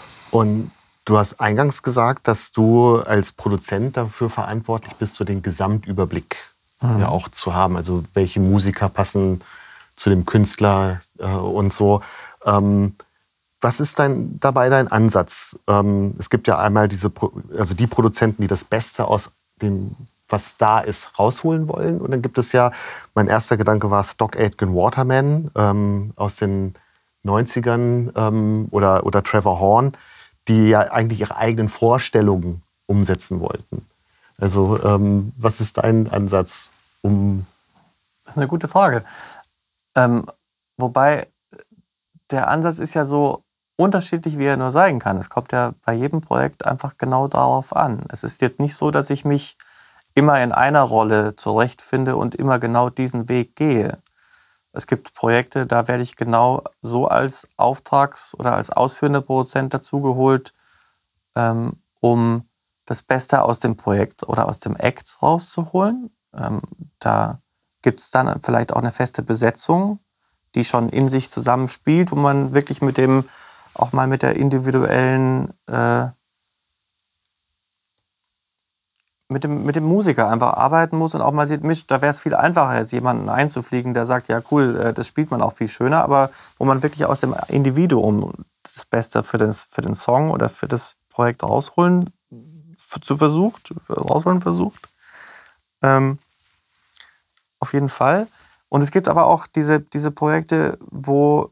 Und du hast eingangs gesagt, dass du als Produzent dafür verantwortlich bist, so den Gesamtüberblick mhm. ja auch zu haben. Also welche Musiker passen zu dem Künstler äh, und so. Ähm, Was ist dein, dabei dein Ansatz? Ähm, es gibt ja einmal diese, also die Produzenten, die das Beste aus dem, was da ist, rausholen wollen. Und dann gibt es ja, mein erster Gedanke war Stock Aitken Waterman ähm, aus den neunzigern ähm, oder, oder Trevor Horn, die ja eigentlich ihre eigenen Vorstellungen umsetzen wollten. Also ähm, was ist dein Ansatz? Um das ist eine gute Frage. Ähm, wobei der Ansatz ist ja so unterschiedlich, wie er nur sein kann. Es kommt ja bei jedem Projekt einfach genau darauf an. Es ist jetzt nicht so, dass ich mich immer in einer Rolle zurechtfinde und immer genau diesen Weg gehe. Es gibt Projekte, da werde ich genau so als Auftrags- oder als ausführender Produzent dazugeholt, ähm, um das Beste aus dem Projekt oder aus dem Act rauszuholen. Ähm, da gibt es dann vielleicht auch eine feste Besetzung, die schon in sich zusammenspielt, wo man wirklich mit dem, auch mal mit der individuellen, äh, mit dem, mit dem Musiker einfach arbeiten muss und auch mal sieht, Mensch, da wäre es viel einfacher, jetzt jemanden einzufliegen, der sagt, ja cool, äh, das spielt man auch viel schöner, aber wo man wirklich aus dem Individuum das Beste für, das, für den Song oder für das Projekt rausholen zu versucht, rausholen versucht. Ähm, auf jeden Fall. Und es gibt aber auch diese, diese Projekte, wo,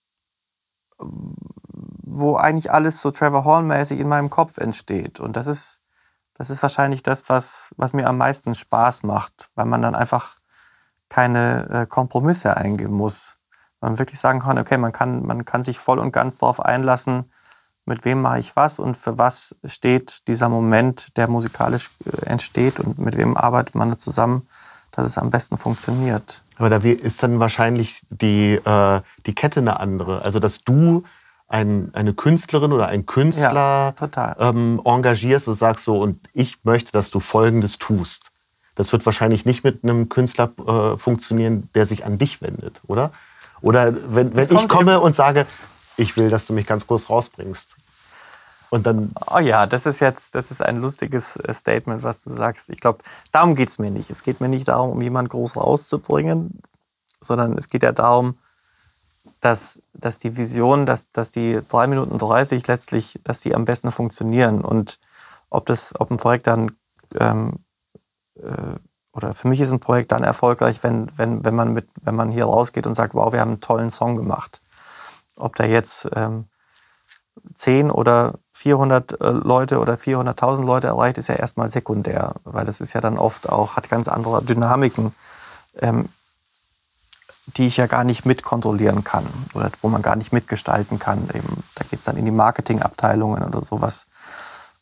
wo eigentlich alles so Trevor Horn-mäßig in meinem Kopf entsteht. Und das ist, das ist wahrscheinlich das, was, was mir am meisten Spaß macht, weil man dann einfach keine äh, Kompromisse eingehen muss. Man wirklich sagen kann, okay, man kann, man kann sich voll und ganz darauf einlassen, mit wem mache ich was und für was steht dieser Moment, der musikalisch äh, entsteht und mit wem arbeitet man da zusammen, dass es am besten funktioniert. Aber da ist dann wahrscheinlich die, äh, die Kette eine andere. Also dass du ein, eine Künstlerin oder einen Künstler ja, total. Ähm, engagierst und sagst so, und ich möchte, dass du Folgendes tust. Das wird wahrscheinlich nicht mit einem Künstler äh, funktionieren, der sich an dich wendet, oder? Oder wenn, wenn ich komme und sage, ich will, dass du mich ganz groß rausbringst. Und dann oh ja, das ist jetzt das ist ein lustiges Statement, was du sagst. Ich glaube, darum geht es mir nicht. Es geht mir nicht darum, um jemanden groß rauszubringen, sondern es geht ja darum, dass, dass die Vision, dass, dass die drei Minuten dreißig letztlich, dass die am besten funktionieren. Und ob, das, ob ein Projekt dann, ähm, äh, oder für mich ist ein Projekt dann erfolgreich, wenn, wenn, wenn, man, mit, wenn man hier rausgeht und sagt, wow, wir haben einen tollen Song gemacht. Ob der jetzt ähm, zehn oder vierhundert äh, Leute oder vierhunderttausend Leute erreicht, ist ja erstmal sekundär, weil das ist ja dann oft auch, hat ganz andere Dynamiken, ähm, die ich ja gar nicht mitkontrollieren kann oder wo man gar nicht mitgestalten kann. Eben, da geht es dann in die Marketingabteilungen oder sowas.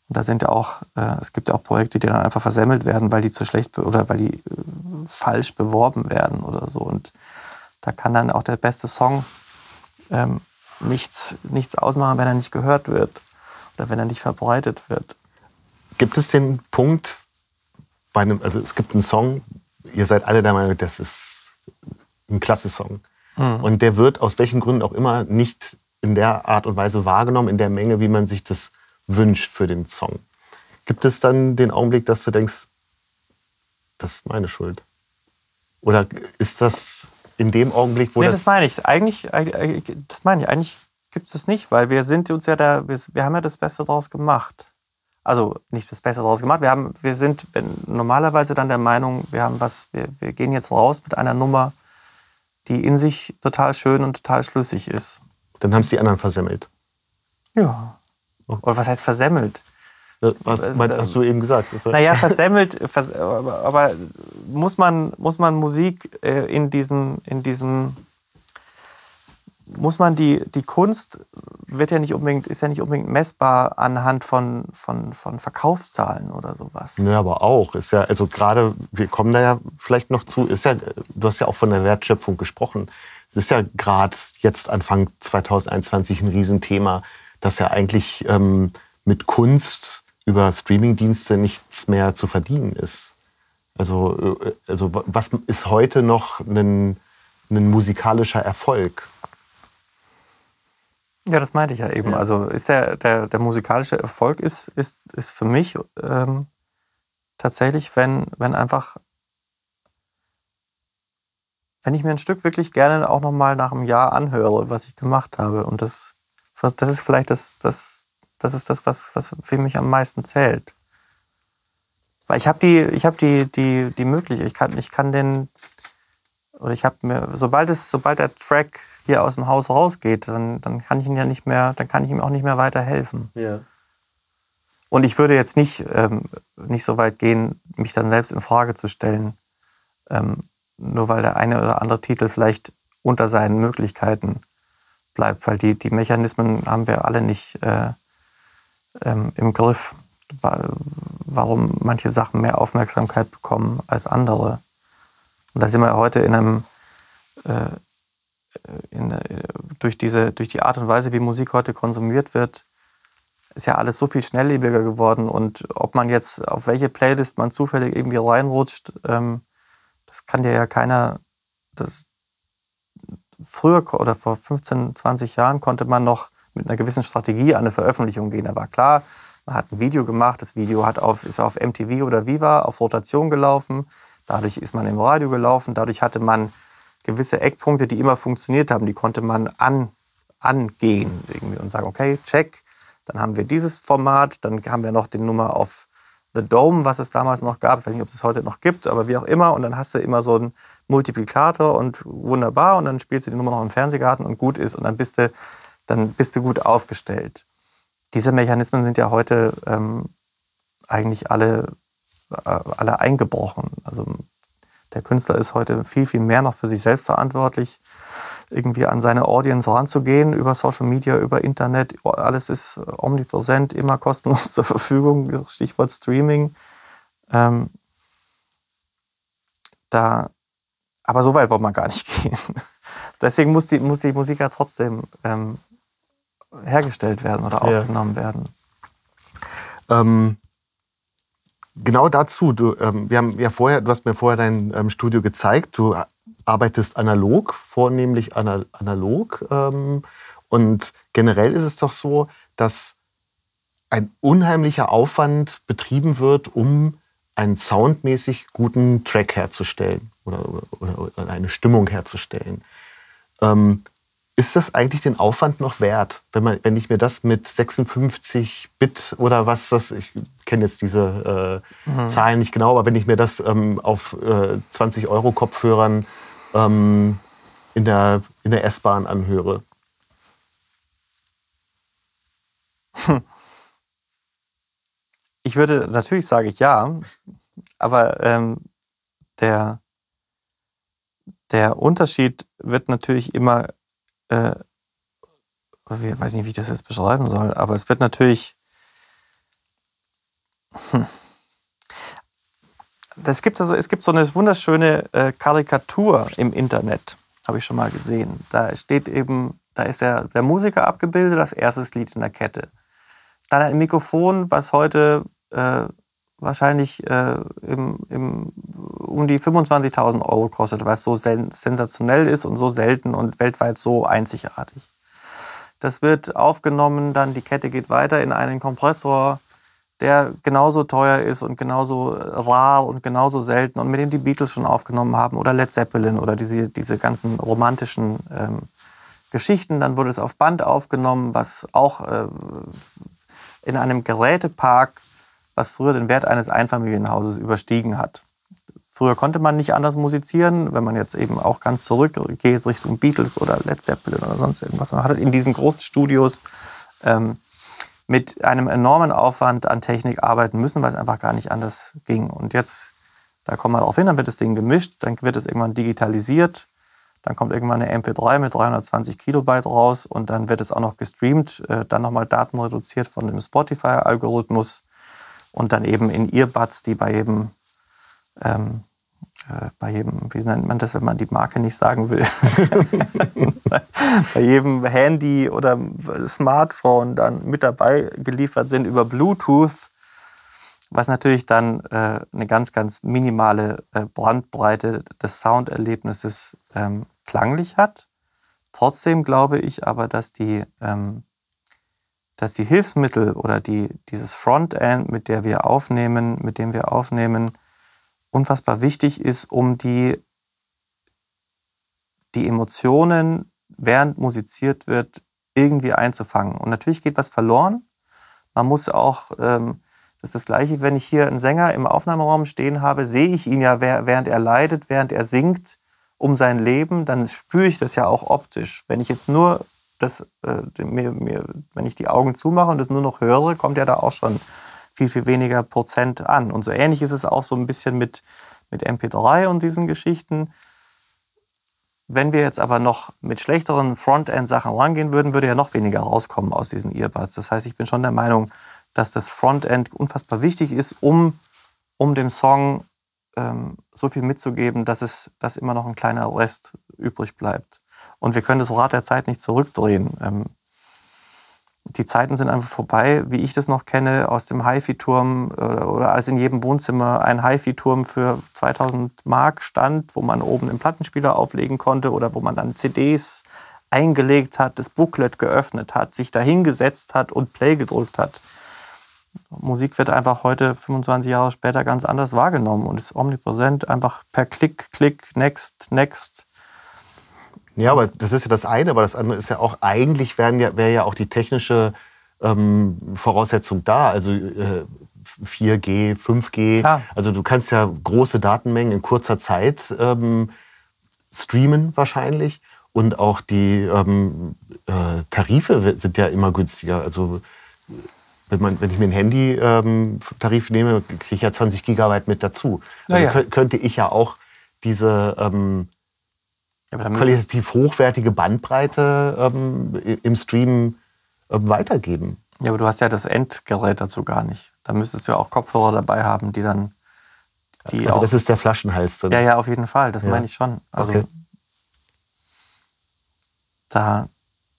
Und da sind ja auch, äh, es gibt ja auch Projekte, die dann einfach versemmelt werden, weil die zu schlecht be- oder weil die äh, falsch beworben werden oder so. Und da kann dann auch der beste Song ähm, nichts, nichts ausmachen, wenn er nicht gehört wird oder wenn er nicht verbreitet wird. Gibt es den Punkt, bei einem, also es gibt einen Song, ihr seid alle der Meinung, das ist ein klasse Song. Mhm. Und der wird aus welchen Gründen auch immer nicht in der Art und Weise wahrgenommen, in der Menge, wie man sich das wünscht für den Song. Gibt es dann den Augenblick, dass du denkst, das ist meine Schuld? Oder ist das in dem Augenblick, wo nee, das... das meine ich. Eigentlich, eigentlich- das meine ich. Eigentlich gibt es das nicht, weil wir sind uns ja da, wir, wir haben ja das Beste draus gemacht. Also nicht das Beste draus gemacht. Wir haben, wir sind wenn, normalerweise dann der Meinung, wir haben was, wir, wir gehen jetzt raus mit einer Nummer, die in sich total schön und total schlüssig ist. Dann haben es die anderen versemmelt. Ja. Oder was heißt versemmelt? Was mein, hast du eben gesagt? Naja, versemmelt, vers aber, aber muss man, muss man Musik äh, in diesem, in diesem, muss man die, die Kunst wird ja nicht unbedingt, ist ja nicht unbedingt messbar anhand von, von, von Verkaufszahlen oder sowas. Ja, aber auch. Ist ja, also gerade, wir kommen da ja vielleicht noch zu, ist ja, du hast ja auch von der Wertschöpfung gesprochen. Es ist ja gerade jetzt Anfang zwanzig einundzwanzig ein Riesenthema, dass ja eigentlich ähm, mit Kunst über Streamingdienste nichts mehr zu verdienen ist. Also, äh, also was ist heute noch ein, ein musikalischer Erfolg? Ja, das meinte ich ja eben. Ja. Also ist der, der, der musikalische Erfolg ist, ist, ist für mich ähm, tatsächlich, wenn, wenn einfach, wenn ich mir ein Stück wirklich gerne auch nochmal nach einem Jahr anhöre, was ich gemacht habe. Und das, das ist vielleicht das, das, das ist das, was, was für mich am meisten zählt. Weil ich habe die, ich habe die, die, die Möglichkeit, ich kann, ich kann den, oder ich habe mir, sobald es, sobald der Track hier aus dem Haus rausgeht, dann, dann kann ich ihn ja nicht mehr, dann kann ich ihm auch nicht mehr weiterhelfen. Ja. Und ich würde jetzt nicht, ähm, nicht so weit gehen, mich dann selbst in Frage zu stellen, ähm, nur weil der eine oder andere Titel vielleicht unter seinen Möglichkeiten bleibt, weil die, die Mechanismen haben wir alle nicht äh, ähm, im Griff, warum manche Sachen mehr Aufmerksamkeit bekommen als andere. Und da sind wir heute in einem, äh, in, äh, durch, diese, durch die Art und Weise, wie Musik heute konsumiert wird, ist ja alles so viel schnelllebiger geworden. Und ob man jetzt auf welche Playlist man zufällig irgendwie reinrutscht, ähm, das kann dir ja keiner. Das, früher oder vor fünfzehn, zwanzig Jahren konnte man noch mit einer gewissen Strategie an eine Veröffentlichung gehen. Da war klar, man hat ein Video gemacht, das Video hat auf, ist auf M T V oder Viva auf Rotation gelaufen, dadurch ist man im Radio gelaufen, dadurch hatte man gewisse Eckpunkte, die immer funktioniert haben, die konnte man an, angehen irgendwie und sagen, okay, check, dann haben wir dieses Format, dann haben wir noch die Nummer auf The Dome, was es damals noch gab, ich weiß nicht, ob es es heute noch gibt, aber wie auch immer, und dann hast du immer so einen Multiplikator und wunderbar, und dann spielst du die Nummer noch im Fernsehgarten und gut ist, und dann bist du, dann bist du gut aufgestellt. Diese Mechanismen sind ja heute ähm, eigentlich alle, äh, alle eingebrochen. Also der Künstler ist heute viel, viel mehr noch für sich selbst verantwortlich, irgendwie an seine Audience ranzugehen, über Social Media, über Internet. Alles ist omnipräsent, immer kostenlos zur Verfügung, Stichwort Streaming. Ähm, da, aber so weit wollte man gar nicht gehen. Deswegen muss die, muss die Musik ja trotzdem ähm, hergestellt werden oder aufgenommen ja. werden. Ähm, genau dazu, du, ähm, wir haben ja vorher, du hast mir vorher dein ähm, Studio gezeigt, du arbeitest analog, vornehmlich ana- analog ähm, und generell ist es doch so, dass ein unheimlicher Aufwand betrieben wird, um einen soundmäßig guten Track herzustellen oder, oder, oder eine Stimmung herzustellen. Ähm, Ist das eigentlich den Aufwand noch wert, wenn, man, wenn ich mir das mit sechsundfünfzig Bit oder was das, ich kenne jetzt diese äh, mhm. Zahlen nicht genau, aber wenn ich mir das ähm, auf äh, zwanzig Euro Kopfhörern ähm, in der, in der S-Bahn anhöre? Ich würde, natürlich sage ich ja, aber ähm, der, der Unterschied wird natürlich immer Äh, ich weiß nicht, wie ich das jetzt beschreiben soll, aber es wird natürlich, Hm. Das gibt also, es gibt so eine wunderschöne äh, Karikatur im Internet, habe ich schon mal gesehen. Da steht eben, da ist der, der Musiker abgebildet, das erste Glied in der Kette. Dann ein Mikrofon, was heute äh, wahrscheinlich äh, im, im, um die fünfundzwanzigtausend Euro kostet, weil es so sen sensationell ist und so selten und weltweit so einzigartig. Das wird aufgenommen, dann die Kette geht weiter in einen Kompressor, der genauso teuer ist und genauso rar und genauso selten und mit dem die Beatles schon aufgenommen haben oder Led Zeppelin oder diese, diese ganzen romantischen ähm, Geschichten. Dann wurde es auf Band aufgenommen, was auch äh, in einem Gerätepark, was früher den Wert eines Einfamilienhauses überstiegen hat. Früher konnte man nicht anders musizieren, wenn man jetzt eben auch ganz zurückgeht Richtung Beatles oder Led Zeppelin oder sonst irgendwas. Man hat in diesen großen Studios ähm, mit einem enormen Aufwand an Technik arbeiten müssen, weil es einfach gar nicht anders ging. Und jetzt, da kommt man drauf hin, dann wird das Ding gemischt, dann wird es irgendwann digitalisiert, dann kommt irgendwann eine M P drei mit dreihundertzwanzig Kilobyte raus und dann wird es auch noch gestreamt, äh, dann nochmal Daten reduziert von dem Spotify-Algorithmus und dann eben in Earbuds, die bei jedem, ähm, äh, bei jedem, wie nennt man das, wenn man die Marke nicht sagen will, bei jedem Handy oder Smartphone dann mit dabei geliefert sind über Bluetooth, was natürlich dann äh, eine ganz, ganz minimale äh, Bandbreite des Sounderlebnisses ähm, klanglich hat. Trotzdem glaube ich aber, dass die, ähm, dass die Hilfsmittel oder die, dieses Frontend, mit der wir aufnehmen, mit dem wir aufnehmen, unfassbar wichtig ist, um die, die Emotionen, während musiziert wird, irgendwie einzufangen. Und natürlich geht was verloren. Man muss auch, ähm, das ist das Gleiche, wenn ich hier einen Sänger im Aufnahmeraum stehen habe, sehe ich ihn ja, während er leidet, während er singt um sein Leben, dann spüre ich das ja auch optisch. Wenn ich jetzt nur das, äh, mir, mir, wenn ich die Augen zumache und das nur noch höre, kommt ja da auch schon viel, viel weniger Prozent an. Und so ähnlich ist es auch so ein bisschen mit, mit M P drei und diesen Geschichten. Wenn wir jetzt aber noch mit schlechteren Frontend-Sachen rangehen würden, würde ja noch weniger rauskommen aus diesen Earbuds. Das heißt, ich bin schon der Meinung, dass das Frontend unfassbar wichtig ist, um, um dem Song ähm, so viel mitzugeben, dass es dass immer noch ein kleiner Rest übrig bleibt. Und wir können das Rad der Zeit nicht zurückdrehen. Ähm, die Zeiten sind einfach vorbei, wie ich das noch kenne, aus dem HiFi-Turm oder, oder als in jedem Wohnzimmer ein HiFi-Turm für zweitausend Mark stand, wo man oben einen Plattenspieler auflegen konnte oder wo man dann C Ds eingelegt hat, das Booklet geöffnet hat, sich dahingesetzt hat und Play gedrückt hat. Musik wird einfach heute, fünfundzwanzig Jahre später, ganz anders wahrgenommen und ist omnipräsent, einfach per Klick, Klick, Next, Next. Ja, aber das ist ja das eine, aber das andere ist ja auch, eigentlich wäre ja, wär ja auch die technische ähm, Voraussetzung da, also äh, vier G, fünf G, Klar. Also du kannst ja große Datenmengen in kurzer Zeit ähm, streamen wahrscheinlich und auch die ähm, äh, Tarife sind ja immer günstiger, also Wenn, man, wenn ich mir einen Handy-Tarif ähm, nehme, kriege ich ja zwanzig Gigabyte mit dazu. Also Ja, ja. könnte ich ja auch diese ähm, Ja, aber dann qualitativ hochwertige Bandbreite ähm, im Stream ähm, weitergeben. Ja, aber du hast ja das Endgerät dazu gar nicht. Da müsstest du ja auch Kopfhörer dabei haben, die dann... Die also auch, das ist der Flaschenhals dann. Ja, ja, auf jeden Fall. Das Ja. meine ich schon. Also Okay. da...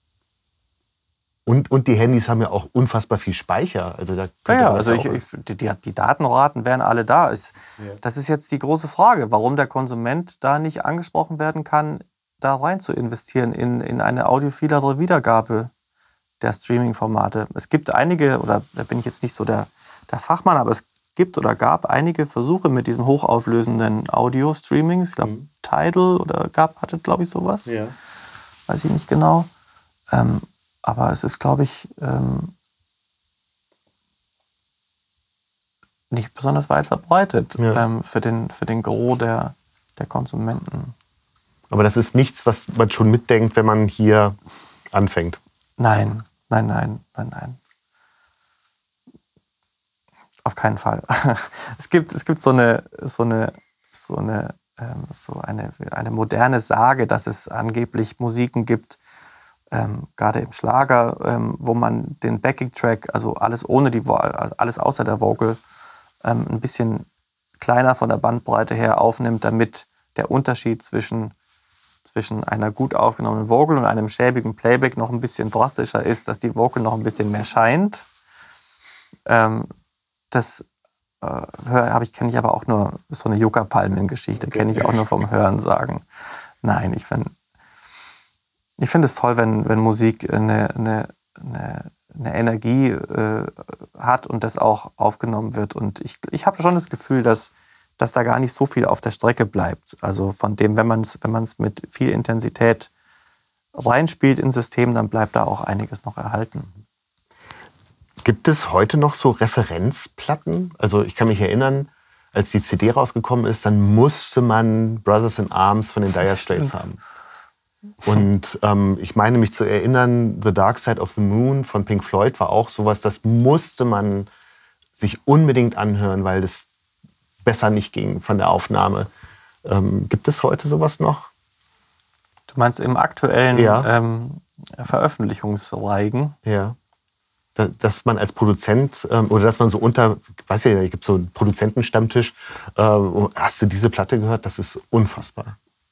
Und, und die Handys haben ja auch unfassbar viel Speicher. Also da Ja, könnte ja, man also das ich, auch- ich, die, die die Datenraten wären alle da. Ich, Ja. Das ist jetzt die große Frage, warum der Konsument da nicht angesprochen werden kann, da rein zu investieren in, in eine audiophilere Wiedergabe der Streaming-Formate. Es gibt einige, oder da bin ich jetzt nicht so der, der Fachmann, aber es gibt oder gab einige Versuche mit diesem hochauflösenden Audio-Streamings. Ich glaube, Mhm. Tidal oder gab, hatte, glaube ich, sowas. Ja. Weiß ich nicht genau. Ähm, aber es ist, glaube ich, ähm, nicht besonders weit verbreitet Ja. ähm, für den, für den Gros der, der Konsumenten. Aber das ist nichts, was man schon mitdenkt, wenn man hier anfängt. Nein, nein, nein, nein, nein. Auf keinen Fall. Es gibt, es gibt so eine, so eine, so eine, ähm, so eine, eine moderne Sage, dass es angeblich Musiken gibt, ähm, gerade im Schlager, ähm, wo man den Backing-Track, also alles ohne die Vo- also alles außer der Vocal, ähm, ein bisschen kleiner von der Bandbreite her aufnimmt, damit der Unterschied zwischen, zwischen einer gut aufgenommenen Vocal und einem schäbigen Playback noch ein bisschen drastischer ist, dass die Vocal noch ein bisschen mehr scheint. Ähm, das äh, habe ich, kenne ich aber auch nur, so eine Yucca-Palmen-Geschichte, Okay. kenne ich auch nur vom Hören sagen. Nein, ich finde ich find es toll, wenn, wenn Musik eine, eine, eine, eine Energie äh, hat und das auch aufgenommen wird. Und ich, ich habe schon das Gefühl, dass, dass da gar nicht so viel auf der Strecke bleibt. Also von dem, wenn man es wenn man's mit viel Intensität reinspielt ins System, dann bleibt da auch einiges noch erhalten. Gibt es heute noch so Referenzplatten? Also ich kann mich erinnern, als die C D rausgekommen ist, dann musste man Brothers in Arms von den Dire Straits haben. Und ähm, ich meine mich zu erinnern, The Dark Side of the Moon von Pink Floyd war auch sowas, das musste man sich unbedingt anhören, weil das besser nicht ging von der Aufnahme. Ähm, gibt es heute sowas noch? Du meinst im aktuellen Ja. ähm, Veröffentlichungsreigen? Ja. Da, dass man als Produzent ähm, oder dass man so unter, weiß ich nicht, gibt so einen Produzentenstammtisch, äh, hast du diese Platte gehört? Das ist unfassbar.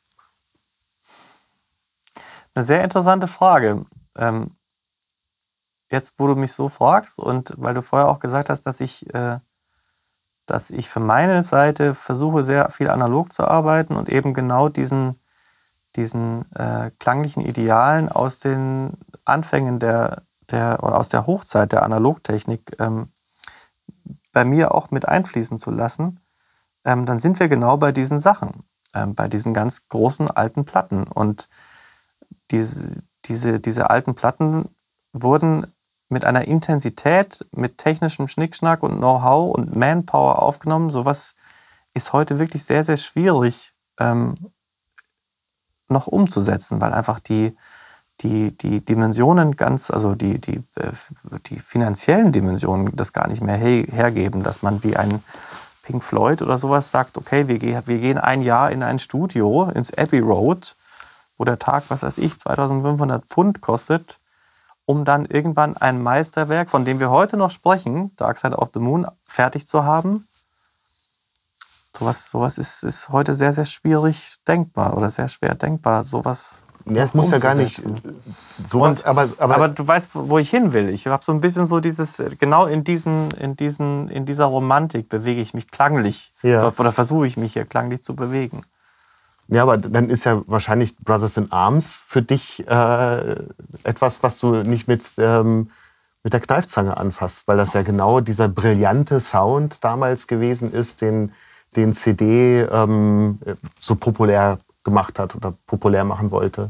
Eine sehr interessante Frage. Ähm, jetzt, wo du mich so fragst und weil du vorher auch gesagt hast, dass ich, äh, dass ich für meine Seite versuche, sehr viel analog zu arbeiten und eben genau diesen, diesen äh, klanglichen Idealen aus den Anfängen der, der oder aus der Hochzeit der Analogtechnik ähm, bei mir auch mit einfließen zu lassen, ähm, dann sind wir genau bei diesen Sachen, ähm, bei diesen ganz großen alten Platten. Und diese, diese, diese alten Platten wurden mit einer Intensität, mit technischem Schnickschnack und Know-how und Manpower aufgenommen. Sowas ist heute wirklich sehr, sehr schwierig ähm, noch umzusetzen, weil einfach die, die, die Dimensionen ganz, also die, die, äh, die finanziellen Dimensionen das gar nicht mehr he- hergeben, dass man wie ein Pink Floyd oder sowas sagt, okay, wir, ge- wir gehen ein Jahr in ein Studio, ins Abbey Road, wo der Tag, was weiß ich, zweitausendfünfhundert Pfund kostet, um dann irgendwann ein Meisterwerk, von dem wir heute noch sprechen, Dark Side of the Moon, fertig zu haben. Sowas, sowas ist, ist heute sehr, sehr schwierig denkbar oder sehr schwer denkbar, sowas Ja, es noch muss ja gar nicht umzusetzen. sowas, Und, aber, aber, aber du weißt, wo ich hin will. Ich habe so ein bisschen so dieses, genau in, diesen, in, diesen, in dieser Romantik bewege ich mich klanglich. Ja. Oder versuche ich mich hier klanglich zu bewegen. ja, aber dann ist ja wahrscheinlich Brothers in Arms für dich äh, etwas, was du nicht mit, ähm, mit der Kneifzange anfasst, weil das ja genau dieser brillante Sound damals gewesen ist, den, den C D ähm, so populär gemacht hat oder populär machen wollte.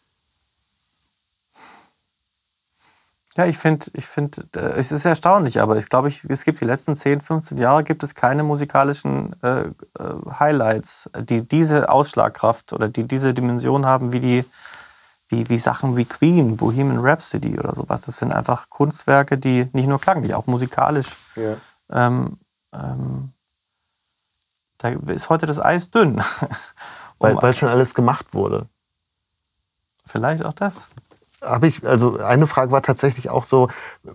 Ja, ich finde, ich find, äh, es ist erstaunlich, aber ich glaube, ich, es gibt die letzten zehn, fünfzehn Jahre gibt es keine musikalischen äh, äh, Highlights, die diese Ausschlagkraft oder die diese Dimension haben, wie die, wie, wie Sachen wie Queen, Bohemian Rhapsody oder sowas. Das sind einfach Kunstwerke, die nicht nur klanglich, auch musikalisch. Ja. Ähm, ähm, da ist heute das Eis dünn. Weil, um, weil schon alles gemacht wurde. Vielleicht auch das. Habe ich, also eine Frage war tatsächlich auch so,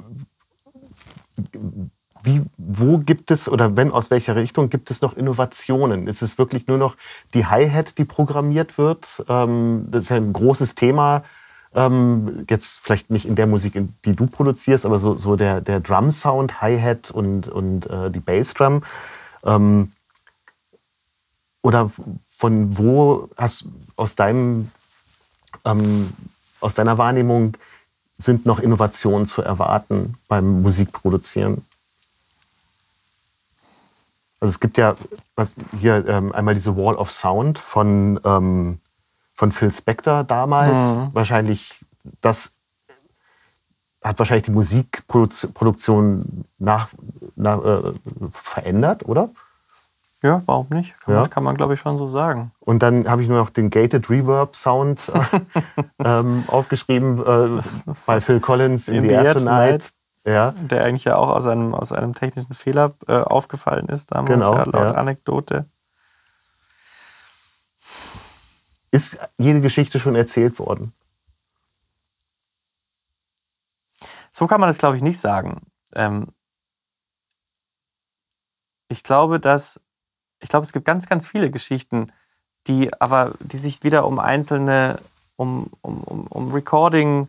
wie, wo gibt es oder wenn aus welcher Richtung gibt es noch Innovationen? Ist es wirklich nur noch die Hi-Hat, die programmiert wird? Ähm, das ist ja ein großes Thema. Ähm, jetzt vielleicht nicht in der Musik, die du produzierst, aber so, so der, der Drum-Sound, Hi-Hat und, und äh, die Bassdrum. Ähm, oder von wo hast aus deinem ähm, aus deiner Wahrnehmung sind noch Innovationen zu erwarten beim Musikproduzieren? Also es gibt ja was, hier ähm, einmal diese Wall of Sound von, ähm, von Phil Spector damals. Mhm. Wahrscheinlich, das hat wahrscheinlich die Musikproduktion nach, nach, äh, verändert, oder? Ja, warum nicht? Kann, Ja. man, kann man, glaube ich, schon so sagen. Und dann habe ich nur noch den Gated Reverb Sound äh, ähm, aufgeschrieben äh, bei Phil Collins in, in the Air Tonight. Tonight. Ja. Der eigentlich ja auch aus einem, aus einem technischen Fehler äh, aufgefallen ist, damals, genau, ja, laut ja. Anekdote. Ist jede Geschichte schon erzählt worden? So kann man das, glaube ich, nicht sagen. Ähm, ich glaube, dass ich glaube, es gibt ganz, ganz viele Geschichten, die aber, die sich wieder um einzelne, um, um, um, um Recording.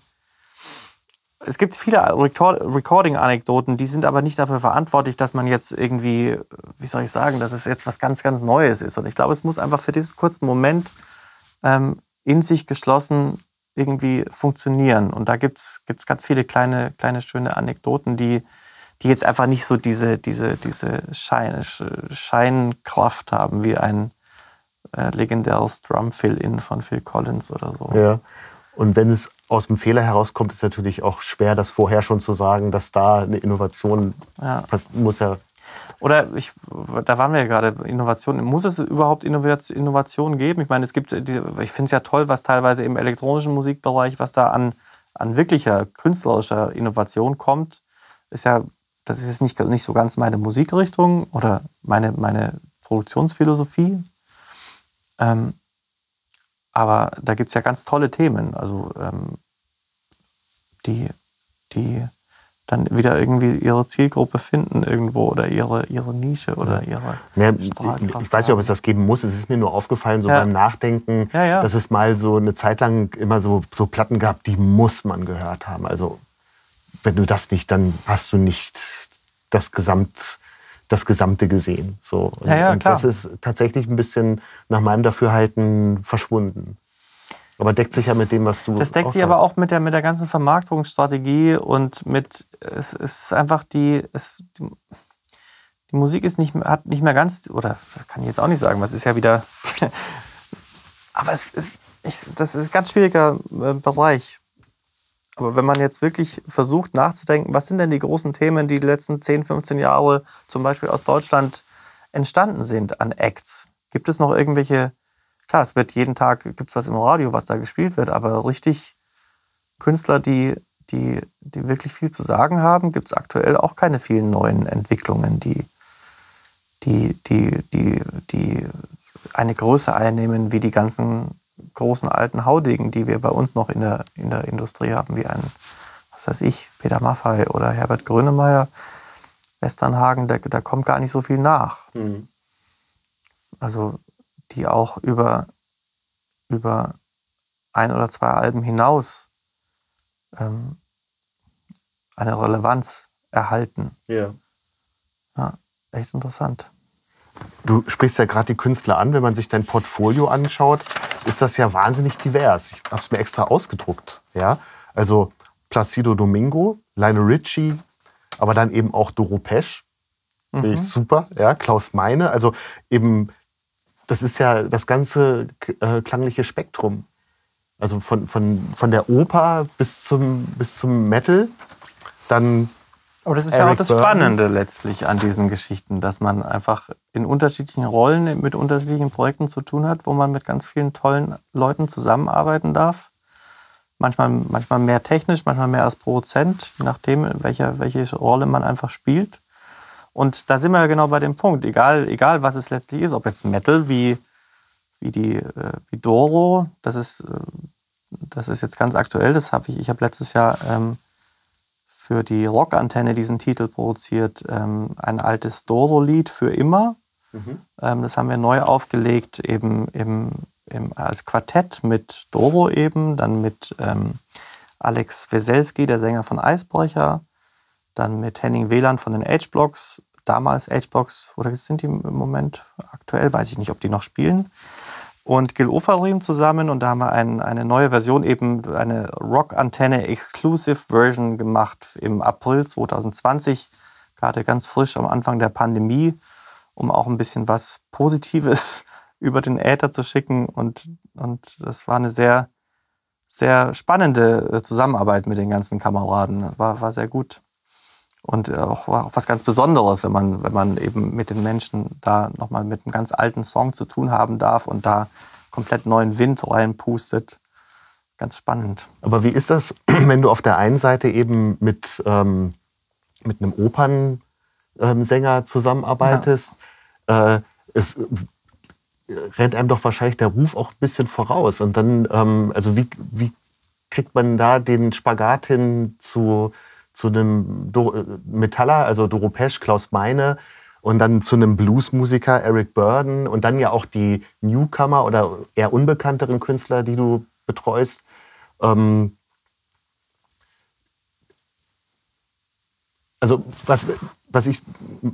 Es gibt viele Record- Recording-Anekdoten, die sind aber nicht dafür verantwortlich, dass man jetzt irgendwie, wie soll ich sagen, dass es jetzt was ganz, ganz Neues ist. Und ich glaube, es muss einfach für diesen kurzen Moment ähm, in sich geschlossen irgendwie funktionieren. Und da gibt es ganz viele kleine, kleine schöne Anekdoten, die, die jetzt einfach nicht so diese, diese, diese Schein, Scheinkraft haben wie ein äh, legendäres Drum-Fill-In von Phil Collins oder so. Ja. Und wenn es aus dem Fehler herauskommt, ist natürlich auch schwer, das vorher schon zu sagen, dass da eine Innovation Ja. muss ja. Oder ich, da waren wir ja gerade, Innovation. Muss es überhaupt Innovation geben? Ich meine, es gibt, ich finde es ja toll, was teilweise im elektronischen Musikbereich, was da an, an wirklicher künstlerischer Innovation kommt, ist ja, das ist jetzt nicht, nicht so ganz meine Musikrichtung oder meine, meine Produktionsphilosophie. Ähm, aber da gibt es ja ganz tolle Themen, also ähm, die, die dann wieder irgendwie ihre Zielgruppe finden irgendwo oder ihre, ihre Nische oder ihre ja, ich, ich weiß nicht, ob es das geben muss. Es ist mir nur aufgefallen, so ja. beim Nachdenken, ja, ja. dass es mal so eine Zeit lang immer so, so Platten gab, die muss man gehört haben. Also wenn du das nicht, dann hast du nicht das Gesamt, das Gesamte gesehen. So. Und, ja, ja, und klar. das ist tatsächlich ein bisschen nach meinem Dafürhalten verschwunden. Aber deckt sich ja mit dem, was du. Das deckt sich aber auch mit der, mit der ganzen Vermarktungsstrategie und mit, es, es ist einfach die, es, die, die Musik ist nicht, hat nicht mehr ganz, oder kann ich jetzt auch nicht sagen, was ist ja wieder, aber es ist, ich, das ist ein ganz schwieriger äh, Bereich. Aber wenn man jetzt wirklich versucht nachzudenken, was sind denn die großen Themen, die die letzten zehn, fünfzehn Jahre zum Beispiel aus Deutschland entstanden sind an Acts? Gibt es noch irgendwelche, klar, es wird jeden Tag, gibt es was im Radio, was da gespielt wird, aber richtig Künstler, die, die, die wirklich viel zu sagen haben, gibt es aktuell auch keine vielen neuen Entwicklungen, die, die, die, die, die eine Größe einnehmen wie die ganzen großen alten Haudegen, die wir bei uns noch in der, in der Industrie haben, wie ein, was weiß ich, Peter Maffay oder Herbert Grönemeyer, Westernhagen, da, da kommt gar nicht so viel nach. Mhm. Also die auch über, über ein oder zwei Alben hinaus ähm, eine Relevanz erhalten. Ja. Ja, echt interessant. Du sprichst ja gerade die Künstler an. Wenn man sich dein Portfolio anschaut, ist das ja wahnsinnig divers. Ich habe es mir extra ausgedruckt. Ja? Also Placido Domingo, Lionel Richie, aber dann eben auch Doro Pesch. Finde Mhm. ich super. Ja? Klaus Meine. Also eben, das ist ja das ganze äh, klangliche Spektrum. Also von, von, von der Oper bis zum, bis zum Metal. Dann Aber das ist Eric ja auch das Burdon. Spannende letztlich an diesen Geschichten, dass man einfach in unterschiedlichen Rollen mit unterschiedlichen Projekten zu tun hat, wo man mit ganz vielen tollen Leuten zusammenarbeiten darf. Manchmal, manchmal mehr technisch, manchmal mehr als Produzent, je nachdem, welche, welche Rolle man einfach spielt. Und da sind wir ja genau bei dem Punkt, egal, egal was es letztlich ist, ob jetzt Metal wie, wie, die, äh, wie Doro, das ist, äh, das ist jetzt ganz aktuell, das habe ich, ich habe letztes Jahr ähm, für die Rockantenne diesen Titel produziert, ähm, ein altes Doro-Lied für immer. Mhm. Ähm, das haben wir neu aufgelegt, eben im, im, als Quartett mit Doro eben, dann mit ähm, Alex Weselski, der Sänger von Eisbrecher, dann mit Henning Wieland von den H-Blocks, damals H-Blocks, oder sind die im Moment aktuell, weiß ich nicht, ob die noch spielen, und Gil Ofarim zusammen, und da haben wir ein, eine neue Version, eben eine Rock-Antenne Exclusive Version gemacht im April zwanzig zwanzig, gerade ganz frisch am Anfang der Pandemie, um auch ein bisschen was Positives über den Äther zu schicken, und, und das war eine sehr, sehr spannende Zusammenarbeit mit den ganzen Kameraden, war, war sehr gut. Und auch, auch was ganz Besonderes, wenn man, wenn man eben mit den Menschen da nochmal mit einem ganz alten Song zu tun haben darf und da komplett neuen Wind reinpustet. Ganz spannend. Aber wie ist das, wenn du auf der einen Seite eben mit, ähm, mit einem Opernsänger ähm, zusammenarbeitest? Ja. Äh, es rennt einem doch wahrscheinlich der Ruf auch ein bisschen voraus. Und dann, ähm, also wie, wie kriegt man da den Spagat hin zu... zu einem Do- Metaller, also Doro Pesch, Klaus Meine und dann zu einem Bluesmusiker, Eric Burdon, und dann ja auch die Newcomer oder eher unbekannteren Künstler, die du betreust. Ähm also was, was ich...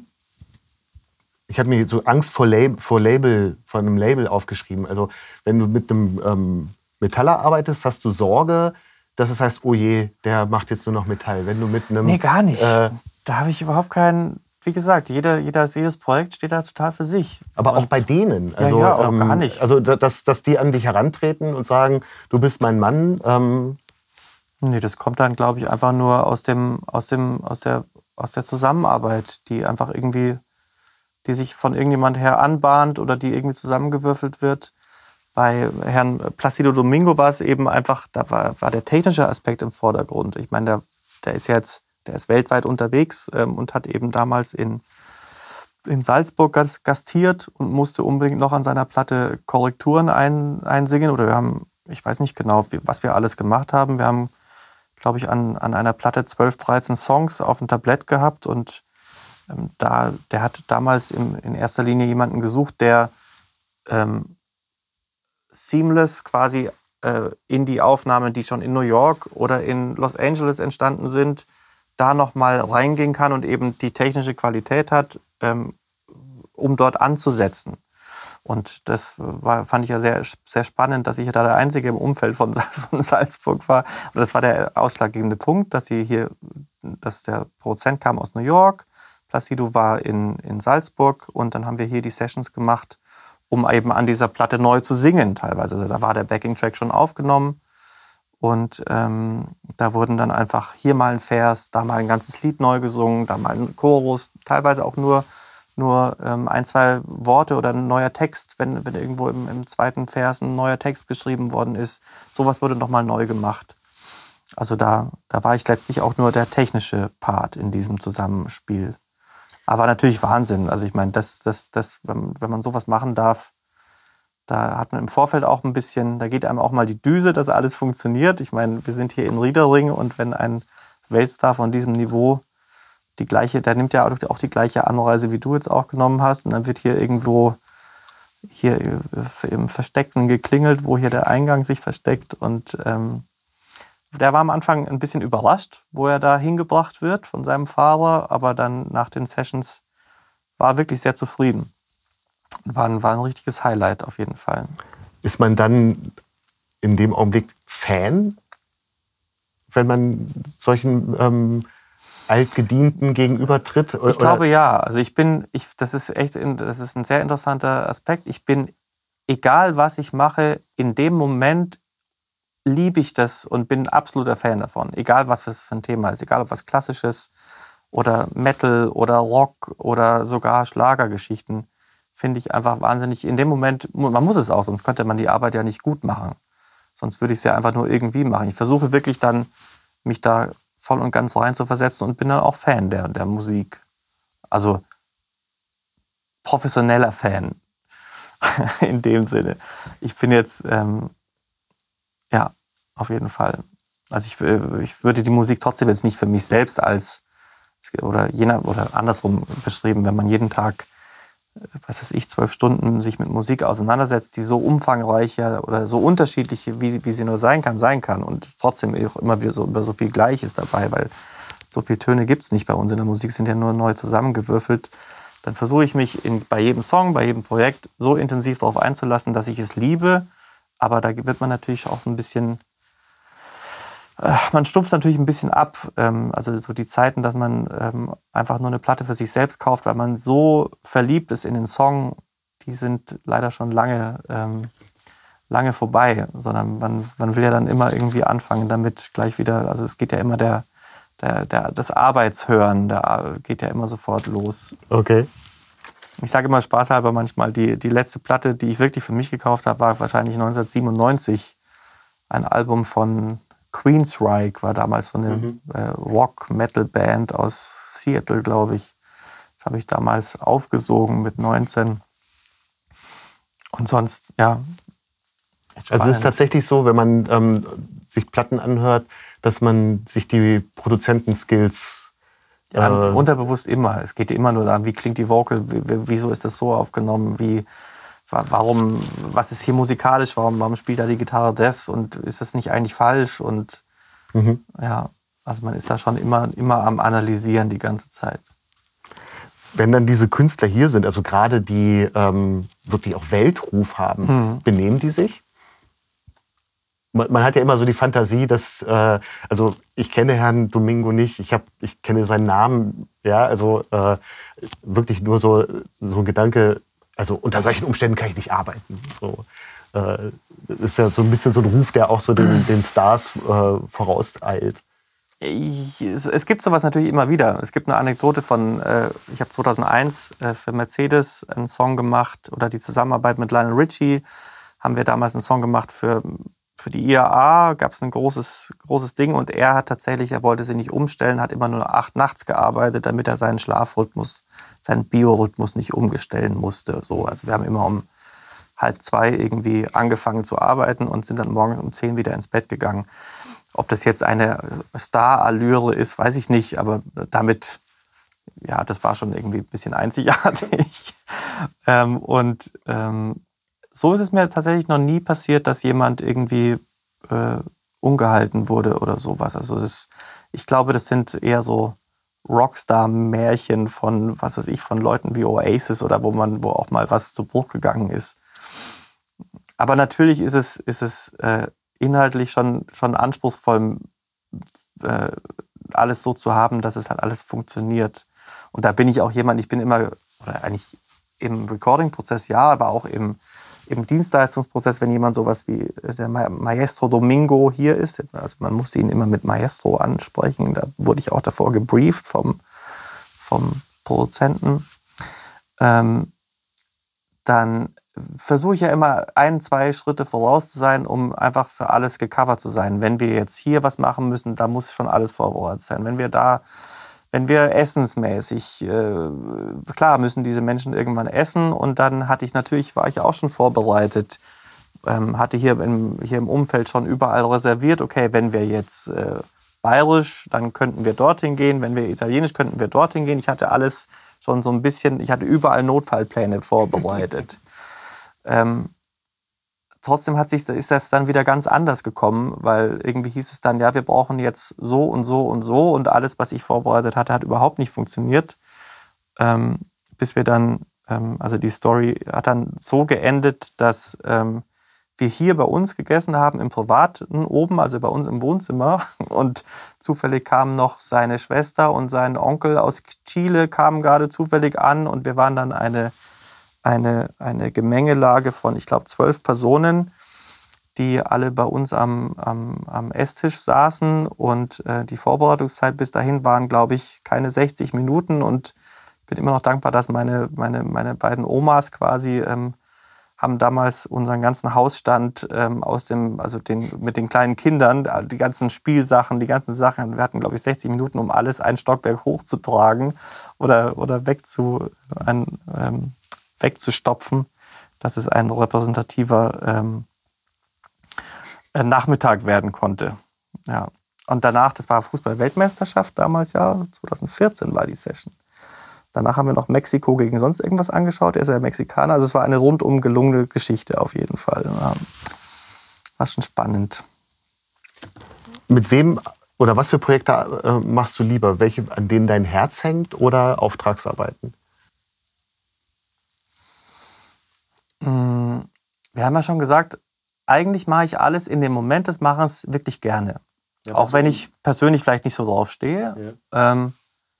Ich habe mir so Angst vor, Lab, vor Label, vor einem Label aufgeschrieben. Also wenn du mit einem ähm, Metaller arbeitest, hast du Sorge, dass es heißt, oh je, der macht jetzt nur noch Metall. Wenn du mit einem... Nee, gar nicht. Äh, da habe ich überhaupt keinen... Wie gesagt, jeder, jeder, jedes Projekt steht da total für sich. aber und auch bei denen. Also, ja, auch ähm, gar nicht. Also dass, dass die an dich herantreten und sagen, du bist mein Mann. Ähm, Nee, das kommt dann, glaube ich, einfach nur aus, dem, aus, dem, aus, der, aus der Zusammenarbeit, die einfach irgendwie... die sich von irgendjemand her anbahnt oder die irgendwie zusammengewürfelt wird. Bei Herrn Placido Domingo war es eben einfach, da war, war der technische Aspekt im Vordergrund. Ich meine, der, der ist jetzt, der ist weltweit unterwegs ähm, und hat eben damals in, in Salzburg gastiert und musste unbedingt noch an seiner Platte Korrekturen ein, einsingen. Oder wir haben, ich weiß nicht genau, was wir alles gemacht haben. Wir haben, glaube ich, an, an einer Platte zwölf, dreizehn Songs auf dem Tablett gehabt und ähm, da, der hat damals im, in erster Linie jemanden gesucht, der ähm, seamless quasi äh, in die Aufnahmen, die schon in New York oder in Los Angeles entstanden sind, da nochmal reingehen kann und eben die technische Qualität hat, ähm, um dort anzusetzen. Und das war, fand ich ja sehr, sehr spannend, dass ich ja da der Einzige im Umfeld von, von Salzburg war. Und das war der ausschlaggebende Punkt, dass sie hier, dass der Produzent kam aus New York, Placido war in, in Salzburg und dann haben wir hier die Sessions gemacht, um eben an dieser Platte neu zu singen teilweise. Also da war der Backing-Track schon aufgenommen und ähm, da wurden dann einfach hier mal ein Vers, da mal ein ganzes Lied neu gesungen, da mal ein Chorus, teilweise auch nur nur ähm, ein, zwei Worte oder ein neuer Text, wenn, wenn irgendwo im, im zweiten Vers ein neuer Text geschrieben worden ist. Sowas wurde nochmal neu gemacht. Also da, da war ich letztlich auch nur der technische Part in diesem Zusammenspiel. Aber natürlich Wahnsinn. Also ich meine, das, das, das, wenn, wenn man sowas machen darf, da hat man im Vorfeld auch ein bisschen, da geht einem auch mal die Düse, dass alles funktioniert. Ich meine, wir sind hier in Riedering und wenn ein Weltstar von diesem Niveau die gleiche, der nimmt ja auch die gleiche Anreise, wie du jetzt auch genommen hast. Und dann wird hier irgendwo hier im Versteckten geklingelt, wo hier der Eingang sich versteckt. Und ähm, der war am Anfang ein bisschen überrascht, wo er da hingebracht wird von seinem Fahrer. Aber dann nach den Sessions war er wirklich sehr zufrieden. War ein, war ein richtiges Highlight auf jeden Fall. Ist man dann in dem Augenblick Fan, wenn man solchen... Ähm Altgedienten gegenübertritt? Oder? Ich glaube ja. Also ich bin, ich, das ist echt, das ist ein sehr interessanter Aspekt. Ich bin, egal was ich mache, in dem Moment liebe ich das und bin ein absoluter Fan davon. Egal was das für ein Thema ist, egal ob was Klassisches oder Metal oder Rock oder sogar Schlagergeschichten, finde ich einfach wahnsinnig. In dem Moment, man muss es auch, sonst könnte man die Arbeit ja nicht gut machen. Sonst würde ich es ja einfach nur irgendwie machen. Ich versuche wirklich dann, mich da voll und ganz rein zu versetzen und bin dann auch Fan der, der Musik. Also professioneller Fan in dem Sinne. Ich bin jetzt, ähm, ja, auf jeden Fall. Also ich, ich würde die Musik trotzdem jetzt nicht für mich selbst als, oder, jener, oder andersrum beschrieben, wenn man jeden Tag, was weiß ich, zwölf Stunden sich mit Musik auseinandersetzt, die so umfangreich ja, oder so unterschiedlich, wie, wie sie nur sein kann, sein kann und trotzdem auch immer wieder so, über so viel Gleiches dabei, weil so viele Töne gibt es nicht bei uns in der Musik, sind ja nur neu zusammengewürfelt. Dann versuche ich mich in, bei jedem Song, bei jedem Projekt so intensiv darauf einzulassen, dass ich es liebe, aber da wird man natürlich auch ein bisschen, man stumpft natürlich ein bisschen ab, also so die Zeiten, dass man einfach nur eine Platte für sich selbst kauft, weil man so verliebt ist in den Song, die sind leider schon lange, lange vorbei, sondern man, man will ja dann immer irgendwie anfangen damit gleich wieder, also es geht ja immer der, der, der das Arbeitshören, da geht ja immer sofort los. Okay. Ich sage immer spaßhalber manchmal, die, die letzte Platte, die ich wirklich für mich gekauft habe, war wahrscheinlich neunzehnhundertsiebenundneunzig, ein Album von Queensryche, war damals so eine mhm. äh, Rock-Metal-Band aus Seattle, glaube ich. Das habe ich damals aufgesogen mit neunzehn. Und sonst, ja. Also es ist tatsächlich so, wenn man ähm, sich Platten anhört, dass man sich die Produzentenskills Ja, Äh, unterbewusst immer. Es geht immer nur darum, wie klingt die Vocal, wie, wie, wieso ist das so aufgenommen, wie, warum, was ist hier musikalisch, warum, warum spielt da die Gitarre das und ist das nicht eigentlich falsch? Und mhm. ja, also man ist da schon immer, immer am Analysieren die ganze Zeit. Wenn dann diese Künstler hier sind, also gerade die ähm, wirklich auch Weltruf haben, mhm. benehmen die sich? Man, man hat ja immer so die Fantasie, dass, äh, also ich kenne Herrn Domingo nicht, ich, hab, ich kenne seinen Namen, ja, also äh, wirklich nur so, so ein Gedanke, also unter solchen Umständen kann ich nicht arbeiten. So, äh, ist ja so ein bisschen so ein Ruf, der auch so den, den Stars äh, vorauseilt. Ich, es gibt sowas natürlich immer wieder. Es gibt eine Anekdote von, äh, ich habe zweitausendeins äh, für Mercedes einen Song gemacht, oder die Zusammenarbeit mit Lionel Richie, haben wir damals einen Song gemacht für, für die I A A, gab es ein großes, großes Ding und er hat tatsächlich, er wollte sie nicht umstellen, hat immer nur acht nachts gearbeitet, damit er seinen Schlafrhythmus, seinen Biorhythmus nicht umstellen musste. So, also wir haben immer um halb zwei irgendwie angefangen zu arbeiten und sind dann morgens um zehn wieder ins Bett gegangen. Ob das jetzt eine Star-Allüre ist, weiß ich nicht, aber damit, ja, das war schon irgendwie ein bisschen einzigartig. ähm, und ähm, so ist es mir tatsächlich noch nie passiert, dass jemand irgendwie äh, ungehalten wurde oder sowas. Also das, ich glaube, das sind eher so Rockstar-Märchen von, was weiß ich, von Leuten wie Oasis oder wo man, wo auch mal was zu Bruch gegangen ist. Aber natürlich ist es, ist es äh, inhaltlich schon, schon anspruchsvoll, äh, alles so zu haben, dass es halt alles funktioniert. Und da bin ich auch jemand, ich bin immer, oder eigentlich im Recording-Prozess ja, aber auch im, im Dienstleistungsprozess, wenn jemand sowas wie der Maestro Domingo hier ist, also man muss ihn immer mit Maestro ansprechen, da wurde ich auch davor gebrieft vom, vom Produzenten, ähm, dann versuche ich ja immer ein, zwei Schritte voraus zu sein, um einfach für alles gecovert zu sein. Wenn wir jetzt hier was machen müssen, da muss schon alles vorbereitet sein. Wenn wir da, wenn wir essensmäßig, äh, klar müssen diese Menschen irgendwann essen und dann hatte ich natürlich, war ich auch schon vorbereitet, ähm, hatte hier im, hier im Umfeld schon überall reserviert, okay, wenn wir jetzt äh, bayerisch, dann könnten wir dorthin gehen, wenn wir italienisch, könnten wir dorthin gehen. Ich hatte alles schon so ein bisschen, ich hatte überall Notfallpläne vorbereitet. Ähm, trotzdem hat sich, ist das dann wieder ganz anders gekommen, weil irgendwie hieß es dann, ja, wir brauchen jetzt so und so und so und alles, was ich vorbereitet hatte, hat überhaupt nicht funktioniert. Ähm, bis wir dann, ähm, also die Story hat dann so geendet, dass ähm, wir hier bei uns gegessen haben, im Privaten oben, also bei uns im Wohnzimmer und zufällig kamen noch seine Schwester und sein Onkel aus Chile kamen gerade zufällig an und wir waren dann eine Eine, eine Gemengelage von, ich glaube, zwölf Personen, die alle bei uns am, am, am Esstisch saßen. Und äh, die Vorbereitungszeit bis dahin waren, glaube ich, keine sechzig Minuten. Und ich bin immer noch dankbar, dass meine, meine, meine beiden Omas quasi ähm, haben damals unseren ganzen Hausstand ähm, aus dem, also den, mit den kleinen Kindern, die ganzen Spielsachen, die ganzen Sachen. Wir hatten, glaube ich, sechzig Minuten, um alles ein Stockwerk hochzutragen oder, oder wegzu, ein, ähm, wegzustopfen, dass es ein repräsentativer ähm, Nachmittag werden konnte. Ja. Und danach, das war Fußball-Weltmeisterschaft damals, ja, zwanzig vierzehn war die Session. Danach haben wir noch Mexiko gegen sonst irgendwas angeschaut. Er ist ja Mexikaner, also es war eine rundum gelungene Geschichte auf jeden Fall. Ja. War schon spannend. Mit wem oder was für Projekte äh, machst du lieber? Welche, an denen dein Herz hängt oder Auftragsarbeiten? Wir haben ja schon gesagt, eigentlich mache ich alles in dem Moment des Machens wirklich gerne. Ja, auch wenn ich persönlich vielleicht nicht so drauf stehe. Ja. Ähm,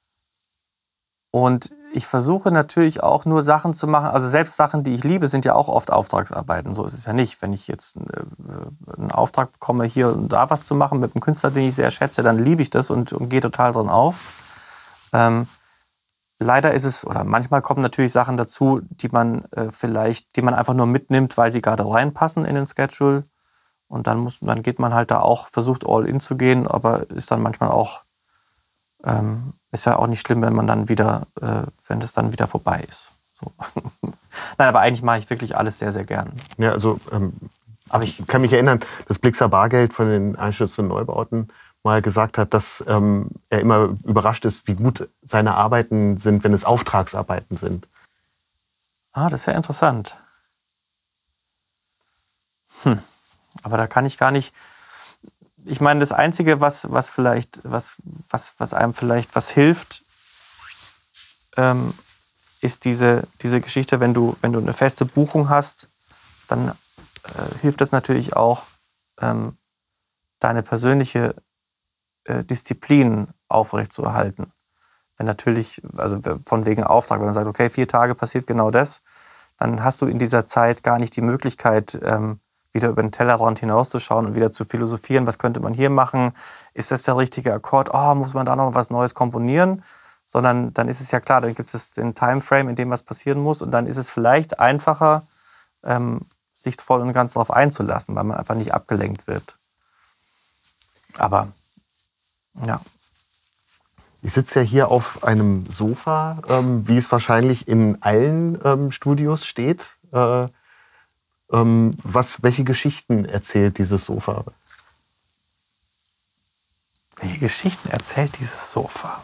und ich versuche natürlich auch nur Sachen zu machen, also selbst Sachen, die ich liebe, sind ja auch oft Auftragsarbeiten. So ist es ja nicht. Wenn ich jetzt äh, einen Auftrag bekomme, hier und da was zu machen mit einem Künstler, den ich sehr schätze, dann liebe ich das und, und gehe total dran auf. Ähm, Leider ist es, oder manchmal kommen natürlich Sachen dazu, die man äh, vielleicht, die man einfach nur mitnimmt, weil sie gerade reinpassen in den Schedule. Und dann muss, dann geht man halt da auch, versucht all in zu gehen, aber ist dann manchmal auch, ähm, ist ja auch nicht schlimm, wenn man dann wieder, äh, wenn das dann wieder vorbei ist. So. Nein, aber eigentlich mache ich wirklich alles sehr, sehr gern. Ja, also ähm, aber ich kann mich erinnern, das Blixer Bargeld von den Einstürzen und Neubauten mal gesagt hat, dass ähm, er immer überrascht ist, wie gut seine Arbeiten sind, wenn es Auftragsarbeiten sind. Ah, das ist ja interessant. Hm. Aber da kann ich gar nicht. Ich meine, das Einzige, was, was vielleicht, was, was, was einem vielleicht was hilft, ähm, ist diese, diese Geschichte, wenn du, wenn du eine feste Buchung hast, dann äh, hilft das natürlich auch, ähm, deine persönliche äh, Disziplin aufrechtzuerhalten. Wenn natürlich, also von wegen Auftrag, wenn man sagt, okay, vier Tage passiert genau das, dann hast du in dieser Zeit gar nicht die Möglichkeit, ähm, wieder über den Tellerrand hinauszuschauen und wieder zu philosophieren, was könnte man hier machen, ist das der richtige Akkord, oh, muss man da noch was Neues komponieren, sondern dann ist es ja klar, dann gibt es den Timeframe, in dem was passieren muss und dann ist es vielleicht einfacher, ähm, sich voll und ganz darauf einzulassen, weil man einfach nicht abgelenkt wird. Aber, ja. Ich sitze ja hier auf einem Sofa, ähm, wie es wahrscheinlich in allen ähm, Studios steht. Äh, ähm, was, welche Geschichten erzählt dieses Sofa? Welche Geschichten erzählt dieses Sofa?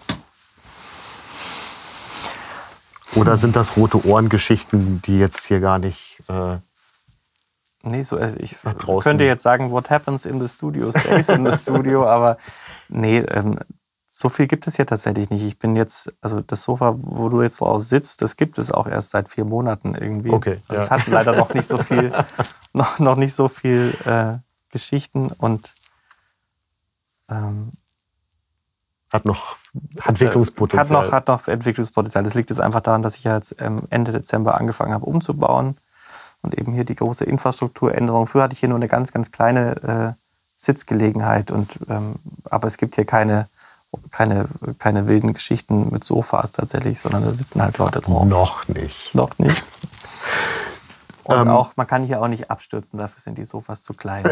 Oder sind das rote Ohren-Geschichten, die jetzt hier gar nicht... Äh, Nee, so, also ich könnte jetzt sagen, what happens in the studio stays in the studio, aber nee, ähm, so viel gibt es hier tatsächlich nicht. Ich bin jetzt, also das Sofa, wo du jetzt drauf sitzt, das gibt es auch erst seit vier Monaten irgendwie. Okay, also ja. Es hat leider noch nicht so viel, noch, noch nicht so viel äh, Geschichten und ähm, hat noch Entwicklungspotenzial. Hat noch, hat noch Entwicklungspotenzial. Das liegt jetzt einfach daran, dass ich ja jetzt ähm, Ende Dezember angefangen habe umzubauen. Und eben hier die große Infrastrukturänderung. Früher hatte ich hier nur eine ganz, ganz kleine äh, Sitzgelegenheit. Und, ähm, aber es gibt hier keine, keine, keine wilden Geschichten mit Sofas tatsächlich, sondern da sitzen halt Leute drauf. Noch nicht. Noch nicht. Und ähm, auch, man kann hier auch nicht abstürzen, dafür sind die Sofas zu klein.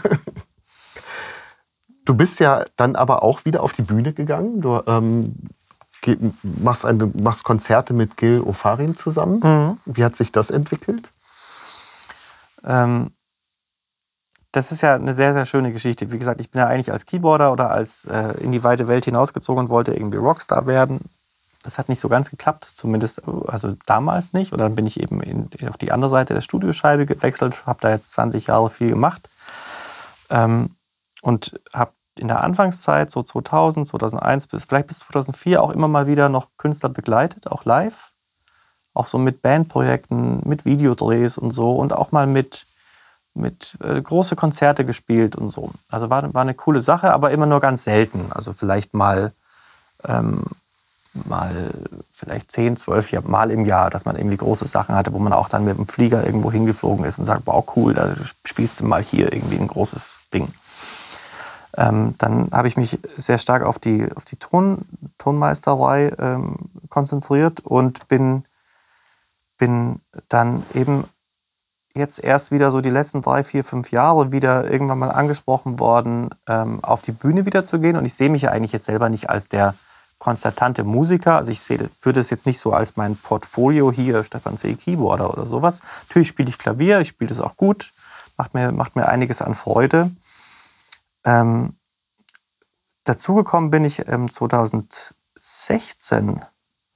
Du bist ja dann aber auch wieder auf die Bühne gegangen. Du ähm, machst, eine, machst Konzerte mit Gil Ofarim zusammen. Mhm. Wie hat sich das entwickelt? Ähm, das ist ja eine sehr, sehr schöne Geschichte. Wie gesagt, ich bin ja eigentlich als Keyboarder oder als äh, in die weite Welt hinausgezogen und wollte irgendwie Rockstar werden. Das hat nicht so ganz geklappt, zumindest also damals nicht. Und dann bin ich eben in, auf die andere Seite der Studioscheibe gewechselt, habe da jetzt zwanzig Jahre viel gemacht ähm, und habe in der Anfangszeit, so zweitausend, zweitausendeins bis vielleicht bis zweitausendvier auch immer mal wieder noch Künstler begleitet, auch live. Auch so mit Bandprojekten, mit Videodrehs und so und auch mal mit, mit äh, große Konzerte gespielt und so. Also war, war eine coole Sache, aber immer nur ganz selten. Also vielleicht mal, ähm, mal vielleicht zehn, zwölf Mal im Jahr, dass man irgendwie große Sachen hatte, wo man auch dann mit dem Flieger irgendwo hingeflogen ist und sagt, wow, cool, da spielst du mal hier irgendwie ein großes Ding. Ähm, dann habe ich mich sehr stark auf die, auf die Ton, Tonmeisterei ähm, konzentriert und bin bin dann eben jetzt erst wieder so die letzten drei, vier, fünf Jahre wieder irgendwann mal angesprochen worden, ähm, auf die Bühne wieder zu gehen. Und ich sehe mich ja eigentlich jetzt selber nicht als der konzertante Musiker. Also ich sehe, würde es jetzt nicht so als mein Portfolio hier, Stefan C. Keyboarder oder sowas. Natürlich spiele ich Klavier, ich spiele das auch gut, macht mir, macht mir einiges an Freude. Ähm, dazugekommen bin ich ähm, zweitausendsechzehn,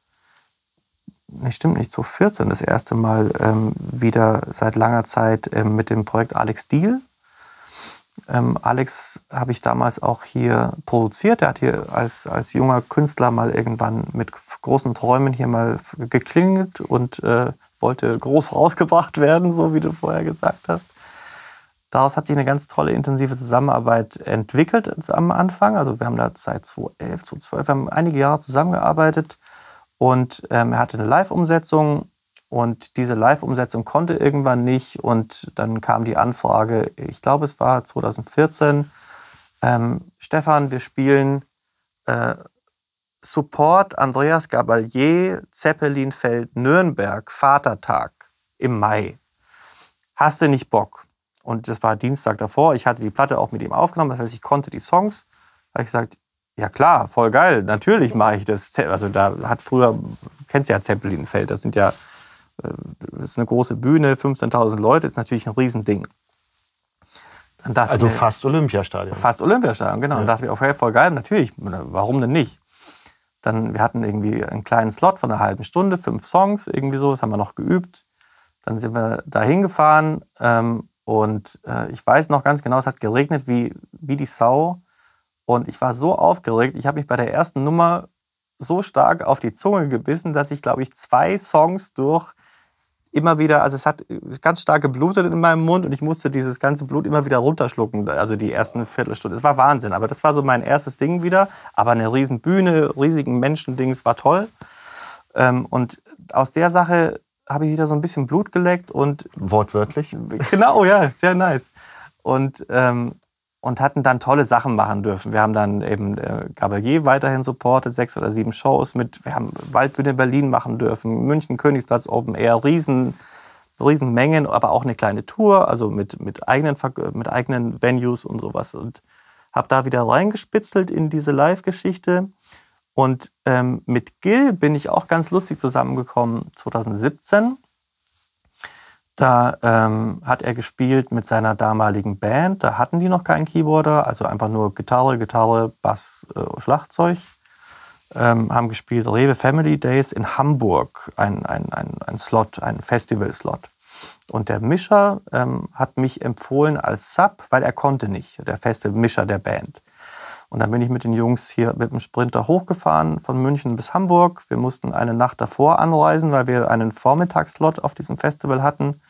Nee, stimmt nicht, zweitausendvierzehn das erste Mal ähm, wieder seit langer Zeit ähm, mit dem Projekt Alex Deal. Ähm, Alex habe ich damals auch hier produziert. Er hat hier als, als junger Künstler mal irgendwann mit großen Träumen hier mal geklingelt und äh, wollte groß rausgebracht werden, so wie du vorher gesagt hast. Daraus hat sich eine ganz tolle, intensive Zusammenarbeit entwickelt am Anfang. Also wir haben da seit zweitausendelf, zweitausendzwölf, wir haben einige Jahre zusammengearbeitet. Und ähm, er hatte eine Live-Umsetzung und diese Live-Umsetzung konnte irgendwann nicht. Und dann kam die Anfrage, ich glaube es war zweitausendvierzehn, ähm, Stefan, wir spielen äh, Support Andreas Gabalier, Zeppelinfeld, Nürnberg, Vatertag im Mai. Hast du nicht Bock? Und das war Dienstag davor. Ich hatte die Platte auch mit ihm aufgenommen, das heißt, ich konnte die Songs. Da habe ich gesagt, ja klar, voll geil, natürlich mache ich das. Also da hat früher, kennst du ja Zeppelinfeld, das sind ja, das ist eine große Bühne, fünfzehntausend Leute, ist natürlich ein Riesending. Dann dachte Also ich mir, fast Olympiastadion. Fast Olympiastadion, genau. Ja. Und dachte ich, okay, voll geil, natürlich, warum denn nicht? Dann, wir hatten irgendwie einen kleinen Slot von einer halben Stunde, fünf Songs, irgendwie so, das haben wir noch geübt. Dann sind wir da hingefahren ähm, und äh, ich weiß noch ganz genau, es hat geregnet wie, wie die Sau. Und ich war so aufgeregt, ich habe mich bei der ersten Nummer so stark auf die Zunge gebissen, dass ich, glaube ich, zwei Songs durch immer wieder, also es hat ganz stark geblutet in meinem Mund und ich musste dieses ganze Blut immer wieder runterschlucken, also die ersten Viertelstunde. Es war Wahnsinn, aber das war so mein erstes Ding wieder. Aber eine riesen Bühne, riesigen Menschendings war toll. Ähm, und aus der Sache habe ich wieder so ein bisschen Blut geleckt und... Wortwörtlich? Genau, ja, sehr nice. Und, ähm, und hatten dann tolle Sachen machen dürfen. Wir haben dann eben äh, Gabalier weiterhin supportet, sechs oder sieben Shows mit. Wir haben Waldbühne Berlin machen dürfen, München Königsplatz Open Air, riesen, riesen Mengen, aber auch eine kleine Tour, also mit, mit, eigenen, mit eigenen Venues und sowas. Und habe da wieder reingespitzelt in diese Live-Geschichte. Und ähm, mit Gil bin ich auch ganz lustig zusammengekommen zwanzig siebzehn. Da ähm, hat er gespielt mit seiner damaligen Band. Da hatten die noch keinen Keyboarder, also einfach nur Gitarre, Gitarre, Bass, äh, Schlagzeug. Ähm, haben gespielt Rewe Family Days in Hamburg, ein, ein, ein, ein Slot, ein Festival-Slot. Und der Mischer ähm, hat mich empfohlen als Sub, weil er konnte nicht, der feste Mischer der Band. Und dann bin ich mit den Jungs hier mit dem Sprinter hochgefahren von München bis Hamburg. Wir mussten eine Nacht davor anreisen, weil wir einen Vormittagsslot auf diesem Festival hatten.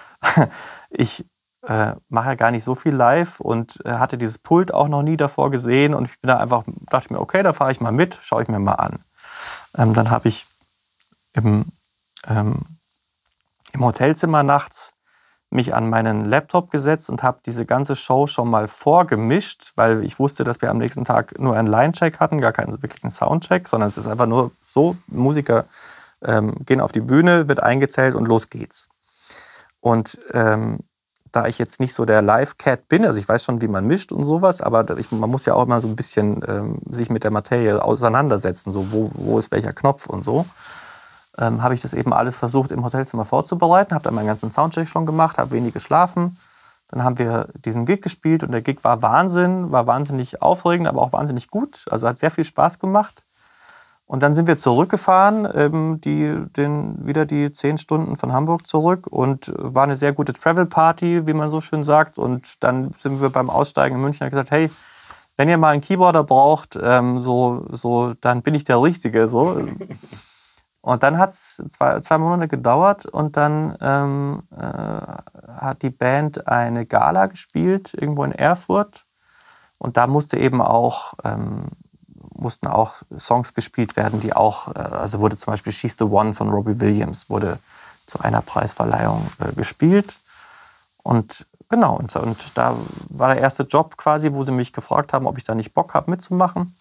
Ich äh, mache ja gar nicht so viel live und äh, hatte dieses Pult auch noch nie davor gesehen. Und ich bin da einfach, dachte mir, okay, da fahre ich mal mit, schaue ich mir mal an. Ähm, dann habe ich im, ähm, im Hotelzimmer nachts mich an meinen Laptop gesetzt und habe diese ganze Show schon mal vorgemischt, weil ich wusste, dass wir am nächsten Tag nur einen Line-Check hatten, gar keinen wirklichen Soundcheck, sondern es ist einfach nur so, Musiker ähm, gehen auf die Bühne, wird eingezählt und los geht's. Und ähm, da ich jetzt nicht so der Live-Cat bin, also ich weiß schon, wie man mischt und sowas, aber ich, man muss ja auch immer so ein bisschen ähm, sich mit der Materie auseinandersetzen, so wo, wo ist welcher Knopf und so. Ähm, habe ich das eben alles versucht im Hotelzimmer vorzubereiten, habe dann meinen ganzen Soundcheck schon gemacht, habe wenig geschlafen. Dann haben wir diesen Gig gespielt und der Gig war Wahnsinn, war wahnsinnig aufregend, aber auch wahnsinnig gut. Also hat sehr viel Spaß gemacht. Und dann sind wir zurückgefahren, ähm, die, den, wieder die zehn Stunden von Hamburg zurück und war eine sehr gute Travel-Party, wie man so schön sagt. Und dann sind wir beim Aussteigen in München und gesagt, hey, wenn ihr mal einen Keyboarder braucht, ähm, so, so, dann bin ich der Richtige. So. Und dann hat es zwei, zwei Monate gedauert und dann ähm, äh, hat die Band eine Gala gespielt, irgendwo in Erfurt. Und da musste eben auch, ähm, mussten auch Songs gespielt werden, die auch, äh, also wurde zum Beispiel She's the One von Robbie Williams, wurde zu einer Preisverleihung äh, gespielt. Und genau, und, und da war der erste Job quasi, wo sie mich gefragt haben, ob ich da nicht Bock habe mitzumachen.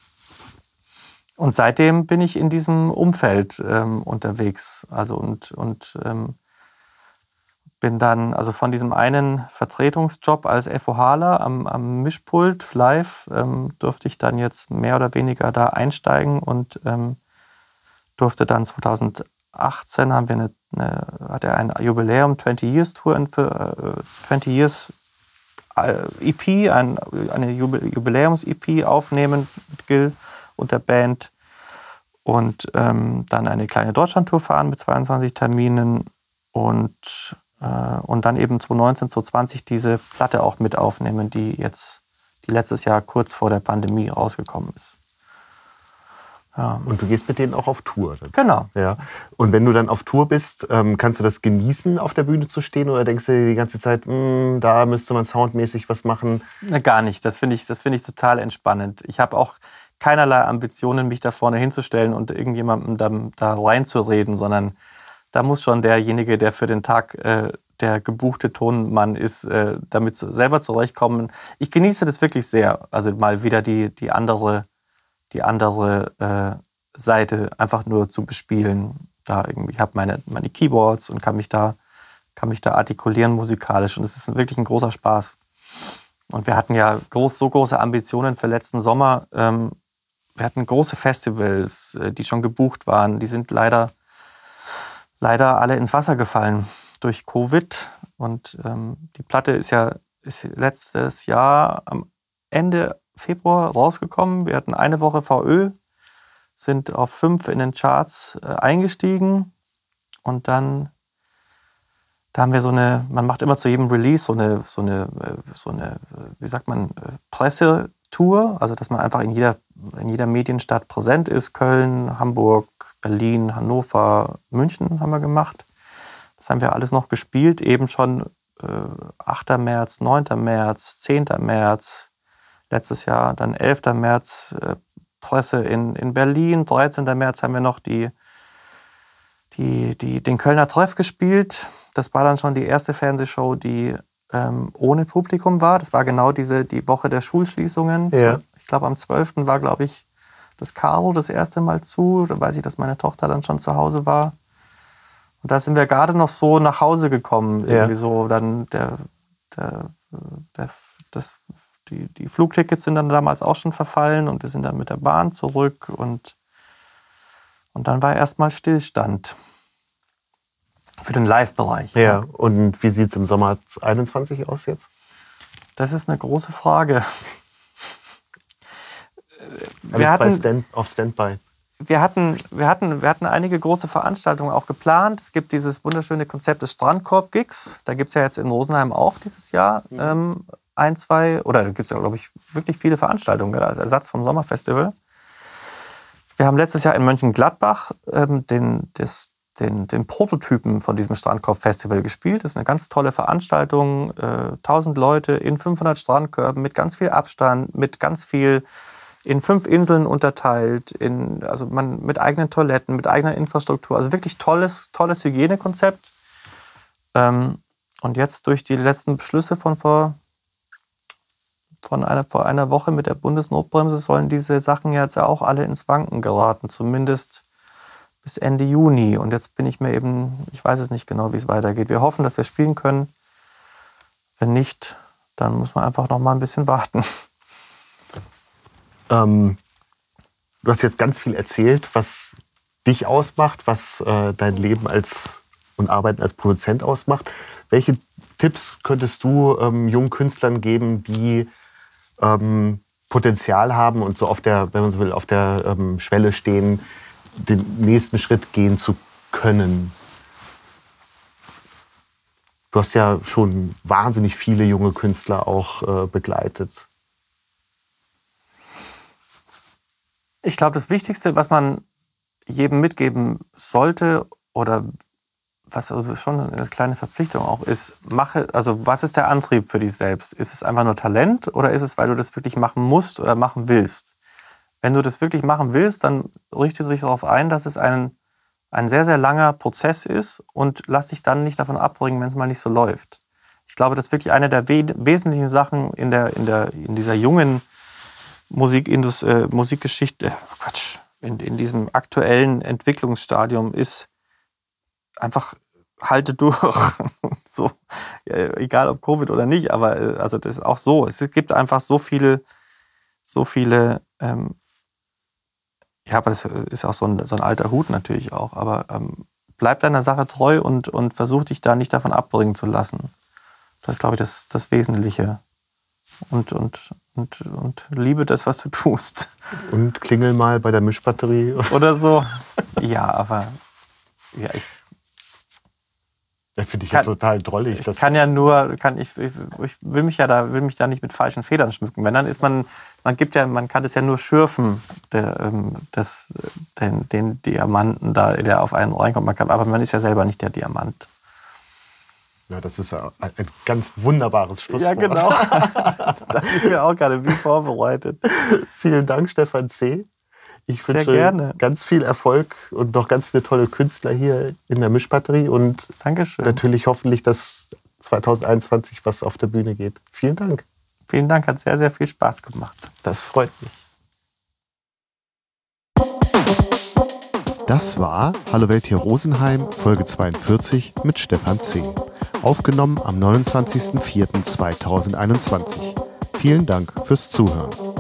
Und seitdem bin ich in diesem Umfeld ähm, unterwegs. Also und, und ähm, bin dann, also von diesem einen Vertretungsjob als FOHler am, am Mischpult live, ähm, durfte ich dann jetzt mehr oder weniger da einsteigen und ähm, durfte dann zweitausendachtzehn haben wir eine, eine, hat er ein Jubiläum, twenty Years Tour für äh, twenty Years E P, ein, eine Jubiläums-E P aufnehmen mit Gil und der Band und ähm, dann eine kleine Deutschlandtour fahren mit zweiundzwanzig Terminen und, äh, und dann eben zwanzig neunzehn, zwanzig zwanzig diese Platte auch mit aufnehmen, die jetzt, die letztes Jahr kurz vor der Pandemie rausgekommen ist. Ja. Und du gehst mit denen auch auf Tour? Genau. Ja. Und wenn du dann auf Tour bist, ähm, kannst du das genießen, auf der Bühne zu stehen? Oder denkst du dir die ganze Zeit, da müsste man soundmäßig was machen? Na, gar nicht. Das finde ich, das finde ich total entspannend. Ich habe auch keinerlei Ambitionen, mich da vorne hinzustellen und irgendjemandem da, da reinzureden, sondern da muss schon derjenige, der für den Tag äh, der gebuchte Tonmann ist, äh, damit zu, selber zurechtkommen. Ich genieße das wirklich sehr. Also mal wieder die, die andere... die andere äh, Seite einfach nur zu bespielen. Da irgendwie, ich habe meine, meine Keyboards und kann mich, da, kann mich da artikulieren musikalisch. Und es ist wirklich ein großer Spaß. Und wir hatten ja groß, so große Ambitionen für letzten Sommer. Ähm, wir hatten große Festivals, äh, die schon gebucht waren. Die sind leider, leider alle ins Wasser gefallen durch Covid. Und ähm, die Platte ist ja ist letztes Jahr am Ende Februar rausgekommen. Wir hatten eine Woche V Ö, sind auf fünf in den Charts äh, eingestiegen und dann da haben wir so eine, man macht immer zu jedem Release so eine, so eine, so eine, wie sagt man, Pressetour, also dass man einfach in jeder, in jeder Medienstadt präsent ist. Köln, Hamburg, Berlin, Hannover, München haben wir gemacht. Das haben wir alles noch gespielt, eben schon äh, achter März, neunter März, zehnter März letztes Jahr, dann elfter März äh, Presse in, in Berlin, dreizehnter März haben wir noch die Die, die, den Kölner Treff gespielt. Das war dann schon die erste Fernsehshow, die ähm, ohne Publikum war. Das war genau diese, die Woche der Schulschließungen. Ja. Ich glaube, am zwölften war, glaube ich, das Caro das erste Mal zu. Da weiß ich, dass meine Tochter dann schon zu Hause war. Und da sind wir gerade noch so nach Hause gekommen. Ja. Irgendwie so dann der, der, der, das, die, die Flugtickets sind dann damals auch schon verfallen und wir sind dann mit der Bahn zurück und Und dann war erstmal Stillstand für den Live-Bereich. Ja, und wie sieht es im Sommer einundzwanzig aus jetzt? Das ist eine große Frage. Wir Wir hatten, bei hatten, Stand, auf Standby. wir, hatten, wir, hatten, wir hatten einige große Veranstaltungen auch geplant. Es gibt dieses wunderschöne Konzept des Strandkorb-Gigs. Da gibt es ja jetzt in Rosenheim auch dieses Jahr Mhm. ähm, ein, zwei, oder da gibt es ja, glaube ich, wirklich viele Veranstaltungen als Ersatz vom Sommerfestival. Wir haben letztes Jahr in Mönchengladbach ähm, den, des, den, den Prototypen von diesem Strandkorb-Festival gespielt. Das ist eine ganz tolle Veranstaltung. Äh, tausend Leute in fünfhundert Strandkörben mit ganz viel Abstand, mit ganz viel in fünf Inseln unterteilt, in, also man, mit eigenen Toiletten, mit eigener Infrastruktur. Also wirklich tolles, tolles Hygienekonzept. Ähm, und jetzt durch die letzten Beschlüsse von vor Von einer, vor einer Woche mit der Bundesnotbremse sollen diese Sachen jetzt ja auch alle ins Wanken geraten, zumindest bis Ende Juni. Und jetzt bin ich mir eben, ich weiß es nicht genau, wie es weitergeht. Wir hoffen, dass wir spielen können. Wenn nicht, dann muss man einfach noch mal ein bisschen warten. Ähm, du hast jetzt ganz viel erzählt, was dich ausmacht, was äh, dein Leben als und Arbeiten als Produzent ausmacht. Welche Tipps könntest du ähm, jungen Künstlern geben, die ähm, Potenzial haben und so auf der, wenn man so will, auf der ähm, Schwelle stehen, den nächsten Schritt gehen zu können? Du hast ja schon wahnsinnig viele junge Künstler auch äh, begleitet. Ich glaube, das Wichtigste, was man jedem mitgeben sollte oder was also schon eine kleine Verpflichtung auch ist, mache, also was ist der Antrieb für dich selbst? Ist es einfach nur Talent oder ist es, weil du das wirklich machen musst oder machen willst? Wenn du das wirklich machen willst, dann richte dich darauf ein, dass es ein, ein sehr, sehr langer Prozess ist und lass dich dann nicht davon abbringen, wenn es mal nicht so läuft. Ich glaube, das ist wirklich eine der we- wesentlichen Sachen in, der, in, der, in dieser jungen Musikindus- äh, Musikgeschichte, äh, Quatsch, in, in diesem aktuellen Entwicklungsstadium ist, einfach halte durch. So, ja, egal ob Covid oder nicht, aber äh, also das ist auch so. Es gibt einfach so viele, so viele, ähm, ja, aber das ist auch so ein, so ein alter Hut natürlich auch, aber ähm, bleib deiner Sache treu und, und versuch dich da nicht davon abbringen zu lassen. Das ist, glaube ich, das, das Wesentliche. Und, und, und, und liebe das, was du tust. Und klingel mal bei der Mischbatterie. Oder so. Ja, aber ja, ich Ja, finde ich kann, ja total drollig. Ich Das kann ja nur, kann ich, ich, ich will mich ja da, will mich da nicht mit falschen Federn schmücken. Wenn dann ist man, man gibt ja, man kann es ja nur schürfen, der, ähm, das, den, den Diamanten da, der auf einen reinkommt. Man kann, aber man ist ja selber nicht der Diamant. Ja, das ist ein, ein ganz wunderbares Schlusswort. Ja, genau. Da bin ich mir auch gerade wie vorbereitet. Vielen Dank, Stefan C. Ich Sehr wünsche gerne. ganz viel Erfolg und noch ganz viele tolle Künstler hier in der Mischbatterie und Dankeschön. natürlich hoffentlich, dass zwanzig einundzwanzig was auf der Bühne geht. Vielen Dank. Vielen Dank, hat sehr, sehr viel Spaß gemacht. Das freut mich. Das war Hallo Welt hier Rosenheim, Folge zweiundvierzig mit Stefan C. Aufgenommen am neunundzwanzigsten vierten zweitausendeinundzwanzig. Vielen Dank fürs Zuhören.